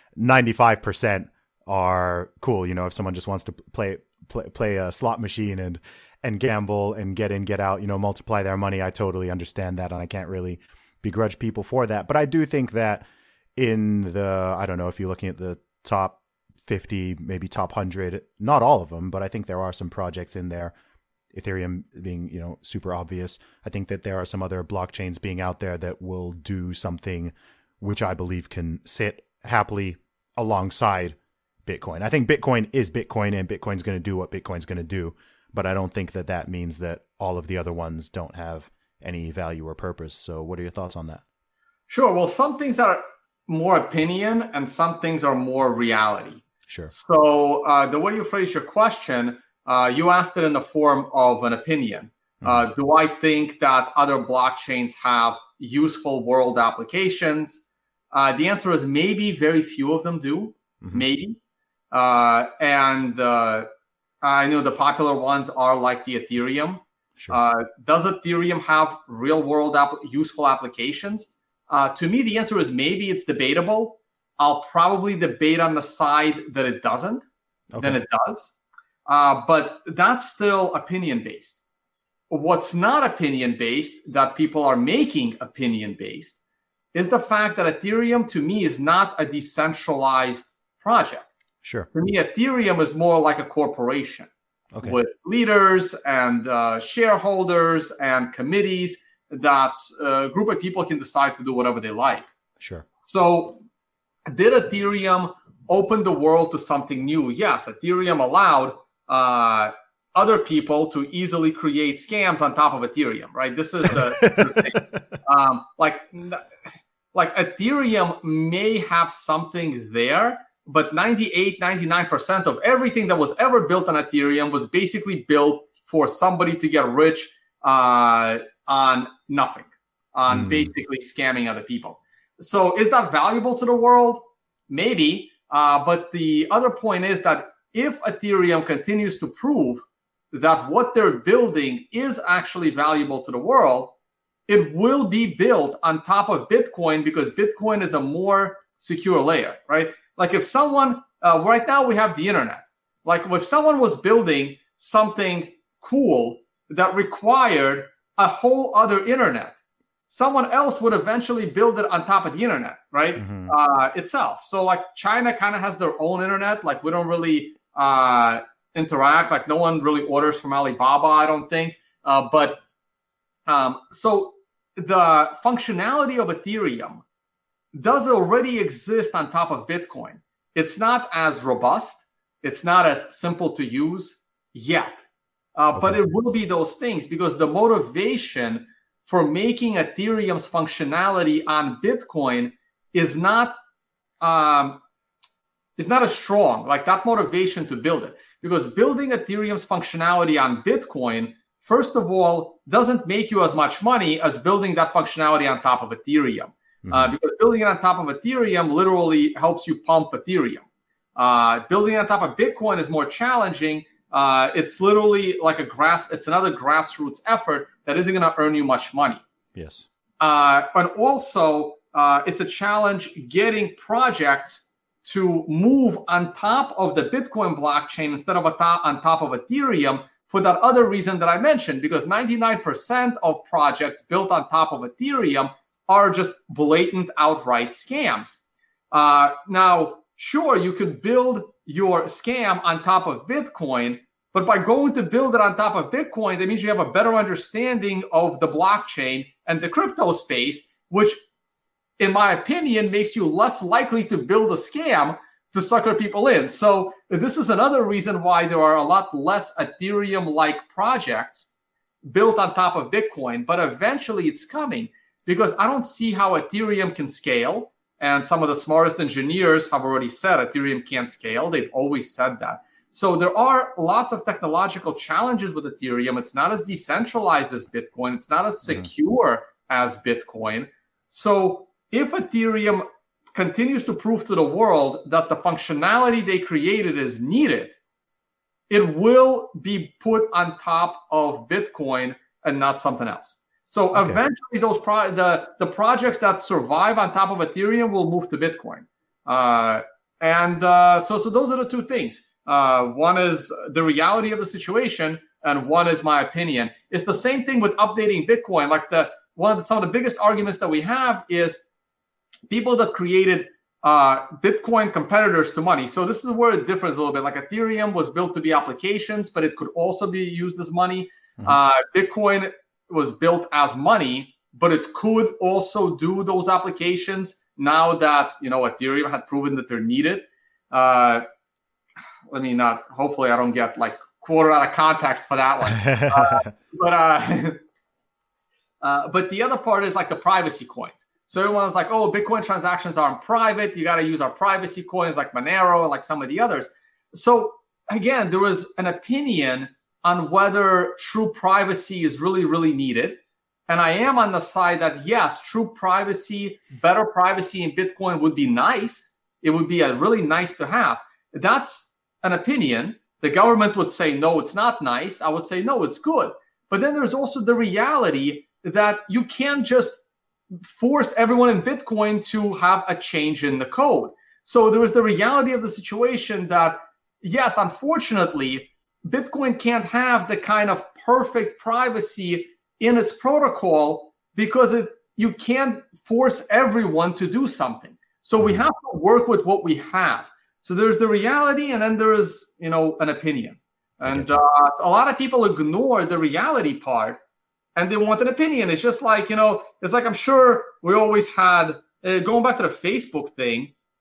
95% are cool. If someone just wants to play a slot machine and gamble and get in, get out, multiply their money, I totally understand that. And I can't really begrudge people for that. But I do think that in I don't know if you're looking at the top 50, maybe top 100, not all of them, but I think there are some projects in there, Ethereum being, super obvious. I think that there are some other blockchains being out there that will do something which I believe can sit happily alongside Bitcoin. I think Bitcoin is Bitcoin and Bitcoin's going to do what Bitcoin's going to do. But I don't think that means that all of the other ones don't have any value or purpose. So what are your thoughts on that? Sure. Well, some things are more opinion and some things are more reality. Sure. So the way you phrase your question, you asked it in the form of an opinion. Do I think that other blockchains have useful world applications? The answer is maybe very few of them do. Maybe. And I know the popular ones are like the Ethereum. Sure. Does Ethereum have real world useful applications? To me, the answer is maybe. It's debatable. I'll probably debate on the side that it doesn't than it does. But that's still opinion-based. What's not opinion-based that people are making opinion-based is the fact that Ethereum, to me, is not a decentralized project. Sure. For me, Ethereum is more like a corporation with leaders and shareholders and committees that a group of people can decide to do whatever they like. Sure. So Did Ethereum open the world to something new? Yes, Ethereum allowed other people to easily create scams on top of Ethereum, right? This is the thing. Like Ethereum may have something there, but 99% of everything that was ever built on Ethereum was basically built for somebody to get rich on nothing, on basically scamming other people. So is that valuable to the world? Maybe. But the other point is that if Ethereum continues to prove that what they're building is actually valuable to the world, it will be built on top of Bitcoin because Bitcoin is a more secure layer, right? Like if someone, right now we have the internet. Like if someone was building something cool that required a whole other internet, someone else would eventually build it on top of the internet, right? Itself. So like China kind of has their own internet. Like we don't really interact. Like no one really orders from Alibaba, I don't think. So the functionality of Ethereum does already exist on top of Bitcoin. It's not as robust. It's not as simple to use yet. But it will be those things because the motivation for making Ethereum's functionality on Bitcoin is not as strong, like that motivation to build it. Because building Ethereum's functionality on Bitcoin, first of all, doesn't make you as much money as building that functionality on top of Ethereum. Because building it on top of Ethereum literally helps you pump Ethereum. Building it on top of Bitcoin is more challenging. It's literally like it's another grassroots effort that isn't going to earn you much money. Yes. And also, it's a challenge getting projects to move on top of the Bitcoin blockchain instead of on top of Ethereum for that other reason that I mentioned, because 99% of projects built on top of Ethereum are just blatant outright scams. Now, sure, you could build your scam on top of Bitcoin, but by going to build it on top of Bitcoin, that means you have a better understanding of the blockchain and the crypto space, which, in my opinion, makes you less likely to build a scam to sucker people in. So this is another reason why there are a lot less Ethereum-like projects built on top of Bitcoin, but eventually it's coming because I don't see how Ethereum can scale. And some of the smartest engineers have already said Ethereum can't scale. They've always said that. So there are lots of technological challenges with Ethereum. It's not as decentralized as Bitcoin. It's not as secure as Bitcoin. So if Ethereum continues to prove to the world that the functionality they created is needed, it will be put on top of Bitcoin and not something else. So eventually those the projects that survive on top of Ethereum will move to Bitcoin. So those are the two things. One is the reality of the situation, and one is my opinion. It's the same thing with updating Bitcoin. Like some of the biggest arguments that we have is people that created Bitcoin competitors to money. So this is where it differs a little bit. Like Ethereum was built to be applications, but it could also be used as money. Bitcoin was built as money, but it could also do those applications now that, Ethereum had proven that they're needed. Hopefully I don't get like quoted out of context for that one. But the other part is like the privacy coins. So everyone's like, oh, Bitcoin transactions aren't private. You got to use our privacy coins like Monero and like some of the others. So again, there was an opinion on whether true privacy is really, really needed. And I am on the side that, yes, true privacy, better privacy in Bitcoin would be nice. It would be a really nice to have. That's an opinion. The government would say, no, it's not nice. I would say, no, it's good. But then there's also the reality that you can't just force everyone in Bitcoin to have a change in the code. So there is the reality of the situation that, yes, unfortunately, Bitcoin can't have the kind of perfect privacy in its protocol because you can't force everyone to do something. So we have to work with what we have. So there's the reality, and then there is, an opinion. And a lot of people ignore the reality part, and they want an opinion. It's just like, it's like I'm sure we always had, going back to the Facebook thing,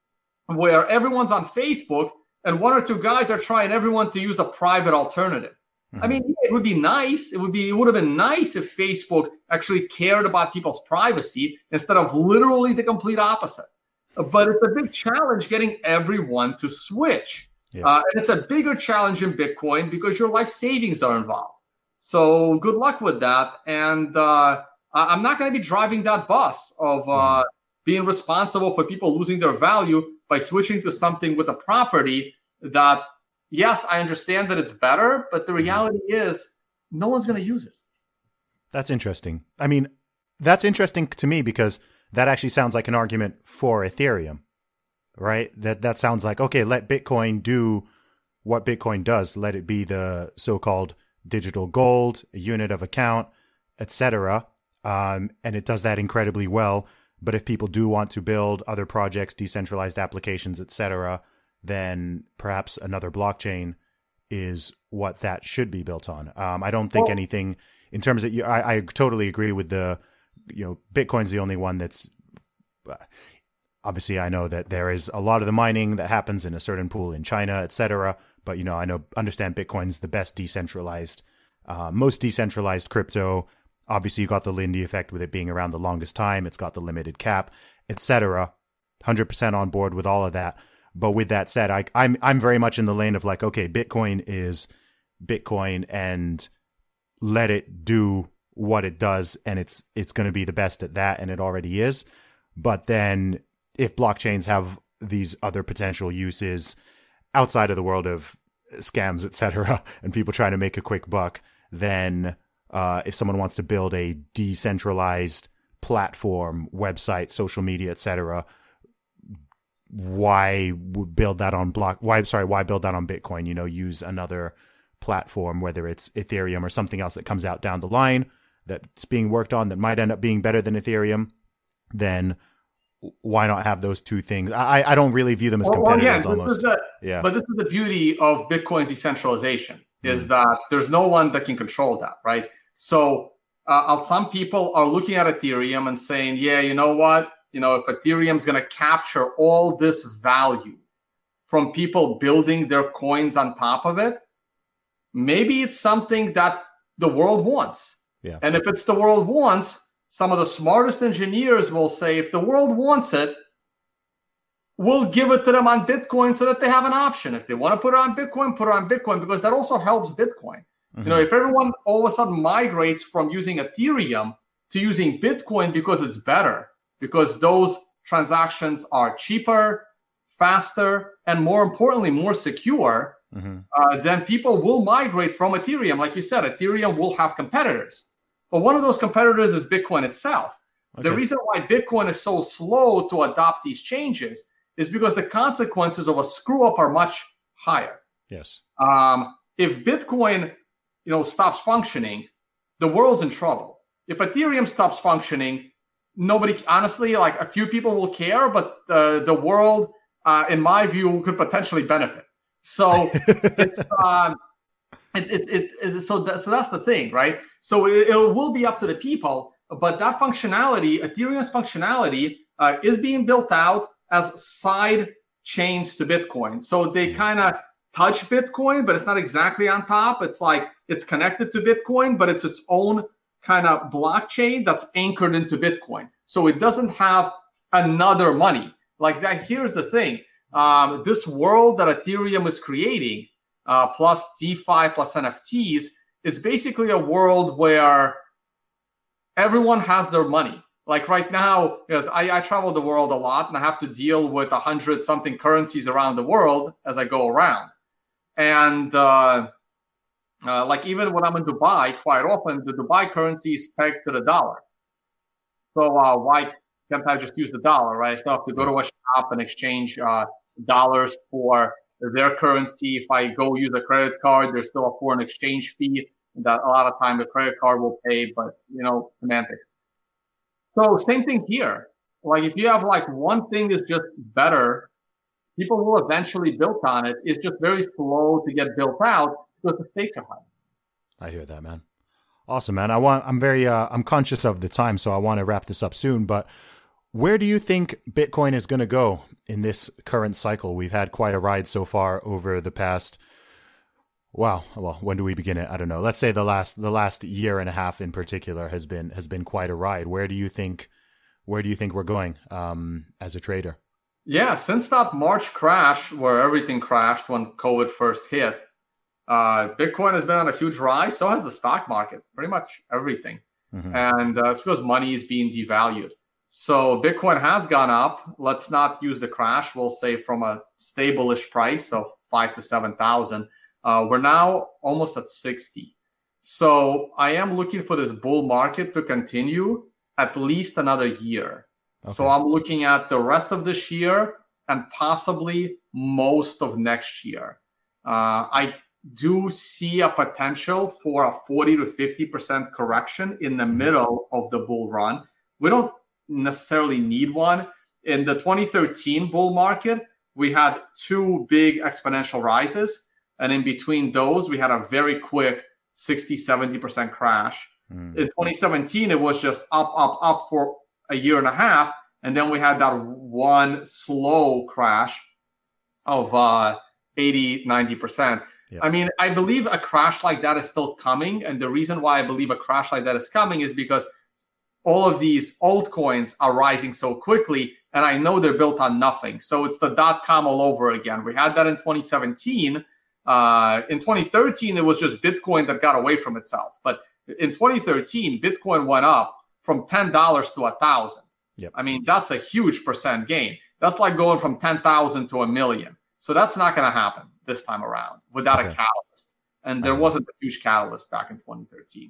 where everyone's on Facebook and one or two guys are trying everyone to use a private alternative. I mean, it would be nice. It would have been nice if Facebook actually cared about people's privacy instead of literally the complete opposite. But it's a big challenge getting everyone to switch. Yeah. And it's a bigger challenge in Bitcoin because your life savings are involved. So good luck with that. And I'm not going to be driving that bus of being responsible for people losing their value by switching to something with a property that, yes, I understand that it's better, but the reality is no one's going to use it. That's interesting. I mean, that's interesting to me because that actually sounds like an argument for Ethereum, right? That sounds like, okay, let Bitcoin do what Bitcoin does. Let it be the so-called digital gold, a unit of account, etc. And it does that incredibly well. But if people do want to build other projects, decentralized applications, etc., then perhaps another blockchain is what that should be built on. I don't think anything in terms of, I totally agree with Bitcoin's the only one that's, obviously I know that there is a lot of the mining that happens in a certain pool in China, etc. But, understand Bitcoin's the best decentralized, most decentralized crypto. Obviously you got the Lindy effect with it being around the longest time. It's got the limited cap, etc. 100% on board with all of that. But with that said, I'm very much in the lane of like, okay, Bitcoin is Bitcoin and let it do what it does, and it's going to be the best at that, and it already is. But then if blockchains have these other potential uses outside of the world of scams, etc., and people trying to make a quick buck, then if someone wants to build a decentralized platform, website, social media, etc., why build that on why build that on Bitcoin? Use another platform, whether it's Ethereum or something else that comes out down the line that's being worked on that might end up being better than Ethereum. Then why not have those two things? I don't really view them as competitors almost. But this is the beauty of Bitcoin's decentralization is that there's no one that can control that, right? So some people are looking at Ethereum and saying, yeah, you know what? If Ethereum is going to capture all this value from people building their coins on top of it, maybe it's something that the world wants. Yeah. And if it's the world wants, some of the smartest engineers will say, if the world wants it, we'll give it to them on Bitcoin so that they have an option. If they want to put it on Bitcoin, because that also helps Bitcoin. Mm-hmm. If everyone all of a sudden migrates from using Ethereum to using Bitcoin because it's better, because those transactions are cheaper, faster, and more importantly, more secure, then people will migrate from Ethereum. Like you said, Ethereum will have competitors. But one of those competitors is Bitcoin itself. Okay. The reason why Bitcoin is so slow to adopt these changes is because the consequences of a screw-up are much higher. Yes. If Bitcoin, stops functioning, the world's in trouble. If Ethereum stops functioning, nobody, honestly, like a few people will care, but the world, in my view, could potentially benefit. So so that's the thing, right? So it will be up to the people, but that functionality, Ethereum's functionality, is being built out as side chains to Bitcoin. So they kind of touch Bitcoin, but it's not exactly on top. It's like it's connected to Bitcoin, but it's its own kind of blockchain that's anchored into Bitcoin. So it doesn't have another money like that. Here's the thing. This world that Ethereum is creating, plus DeFi, plus NFTs, it's basically a world where everyone has their money. Like right now, because I travel the world a lot and I have to deal with 100-something currencies around the world as I go around. And like even when I'm in Dubai, quite often the Dubai currency is pegged to the dollar. So why can't I just use the dollar, right? I still have to go to a shop and exchange dollars for their currency. If I go use a credit card, there's still a foreign exchange fee that a lot of time the credit card will pay, but semantics. So same thing here. Like if you have like one thing is just better, people will eventually build on it. It's just very slow to get built out because the stakes are high. I hear that, man. Awesome, man. I'm conscious of the time, so I want to wrap this up soon. But Where do you think Bitcoin is going to go in this current cycle? We've had quite a ride so far over the past, well, when do we begin it? I don't know. Let's say the last year and a half in particular has been quite a ride. Where do you think we're going as a trader? Yeah, since that March crash where everything crashed when COVID first hit, Bitcoin has been on a huge rise. So has the stock market, pretty much everything. Mm-hmm. And it's because money is being devalued. So Bitcoin has gone up. Let's not use the crash. We'll say from a stable-ish price of 5,000 to 7,000. We're now almost at 60. So I am looking for this bull market to continue at least another year. Okay. So I'm looking at the rest of this year and possibly most of next year. I do see a potential for a 40 to 50% correction in the middle of the bull run. We don't necessarily need one. In the 2013 bull market, we had two big exponential rises. And in between those, we had a very quick 60, 70% crash. In 2017, it was just up for a year and a half. And then we had that one slow crash of 80, 90%. Yep. I mean, I believe a crash like that is still coming. And the reason why I believe a crash like that is coming is because all of these altcoins are rising so quickly, and I know they're built on nothing. So it's the .com all over again. We had that in 2017. In 2013, it was just Bitcoin that got away from itself. But in 2013, Bitcoin went up from $10 to $1,000. Yep. I mean, that's a huge percent gain. That's like going from 10,000 to 1,000,000. So that's not going to happen this time around without a catalyst. And there wasn't a huge catalyst back in 2013.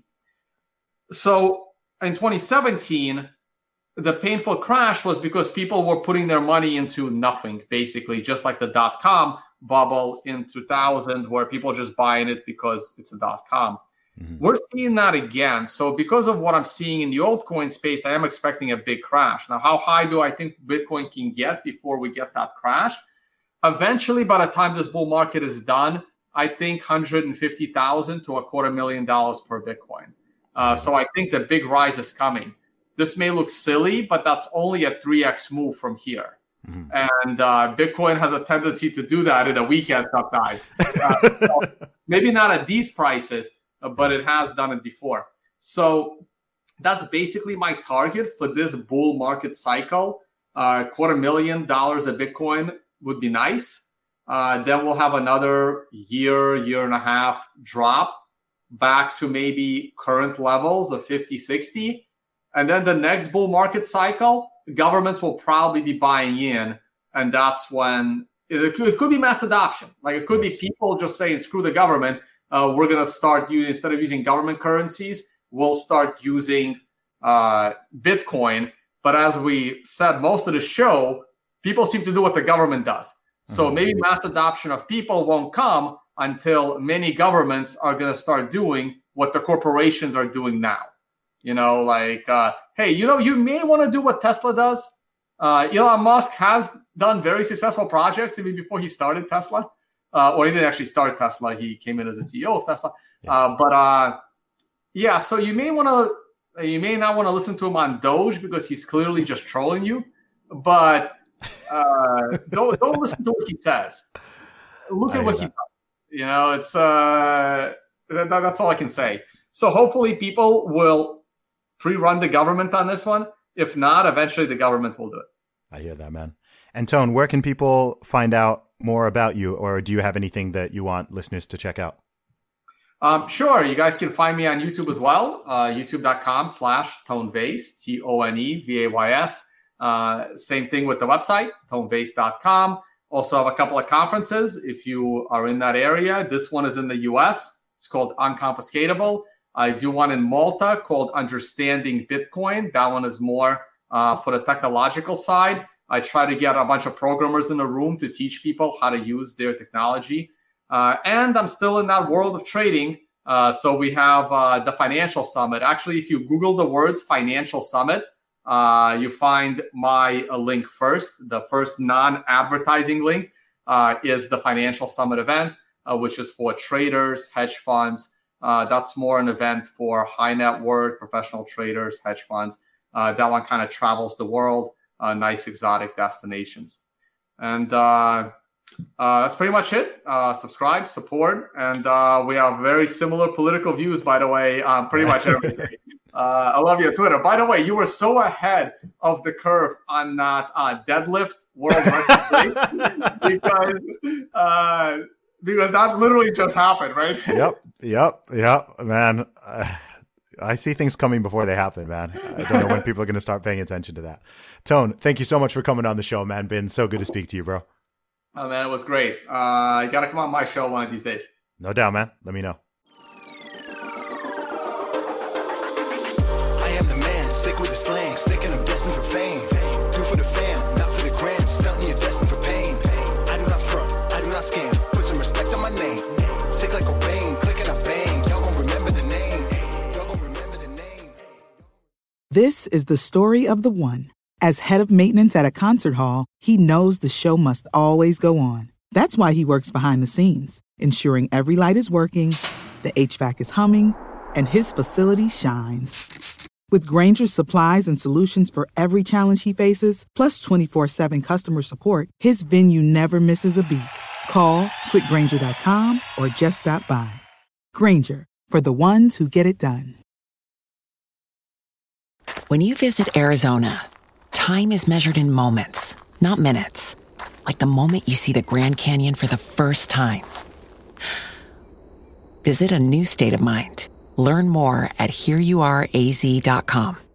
So in 2017, the painful crash was because people were putting their money into nothing, basically, just like the .com bubble in 2000, where people are just buying it because it's a .com. Mm-hmm. We're seeing that again. So because of what I'm seeing in the altcoin space, I am expecting a big crash. Now, how high do I think Bitcoin can get before we get that crash? Eventually, by the time this bull market is done, I think $150,000 to $250,000 per Bitcoin. So I think the big rise is coming. This may look silly, but that's only a 3x move from here. Mm-hmm. And Bitcoin has a tendency to do that in a weekend sometimes. So maybe not at these prices, but it has done it before. So that's basically my target for this bull market cycle. $250,000 a Bitcoin would be nice. Then we'll have another year and a half drop back to maybe current levels of 50, 60. And then the next bull market cycle, governments will probably be buying in. And that's when it could be mass adoption. Like it could be people just saying, screw the government. We're going to start using, instead of using government currencies, we'll start using Bitcoin. But as we said, most of the show, people seem to do what the government does. So maybe mass adoption of people won't come until many governments are going to start doing what the corporations are doing now. You know, like, hey, you may want to do what Tesla does. Elon Musk has done very successful projects even before he started Tesla. Or he didn't actually start Tesla. He came in as the CEO of Tesla. Yeah. So you may not want to listen to him on Doge because he's clearly just trolling you. But don't listen to what he says. Look at what he does. You know, it's that's all I can say. So hopefully people will pre-run the government on this one. If not, eventually the government will do it. I hear that, man. And Tone, where can people find out more about you, or do you have anything that you want listeners to check out? Sure. You guys can find me on YouTube as well. YouTube.com/ToneVays, ToneVays. Same thing with the website, ToneVays.com. Also have a couple of conferences if you are in that area. This one is in the US. It's called Unconfiscatable. I do one in Malta called Understanding Bitcoin. That one is more for the technological side. I try to get a bunch of programmers in the room to teach people how to use their technology. And I'm still in that world of trading. So we have the Financial Summit. Actually, if you Google the words Financial Summit, you find my link first. The first non-advertising link is the Financial Summit event, which is for traders, hedge funds. That's more an event for high net worth, professional traders, hedge funds. That one kind of travels the world. nice exotic destinations. And that's pretty much it. Subscribe, support, and we have very similar political views, by the way, on pretty much everything. I love you on Twitter. By the way, you were so ahead of the curve on that deadlift world record because that literally just happened, right? Yep, man. I see things coming before they happen, man. I don't know when people are going to start paying attention to that. Tone, thank you so much for coming on the show, man. Been so good to speak to you, bro. Oh, man, it was great. You got to come on my show one of these days. No doubt, man. Let me know. I am the man, sick with the slang, sick and I'm destined for fame. Do for the fam, not for the gram, stunting you're destined for pain. I do not front, I do not scam, put some respect on my name. Sick like Cobain, click and I bang, y'all gon' remember the name. Y'all gon' remember the name. This is the story of the one. As head of maintenance at a concert hall, he knows the show must always go on. That's why he works behind the scenes, ensuring every light is working, the HVAC is humming, and his facility shines. With Grainger's supplies and solutions for every challenge he faces, plus 24/7 customer support, his venue never misses a beat. Call quickgrainger.com or just stop by. Grainger, for the ones who get it done. When you visit Arizona, time is measured in moments, not minutes. Like the moment you see the Grand Canyon for the first time. Visit a new state of mind. Learn more at hereyouareaz.com.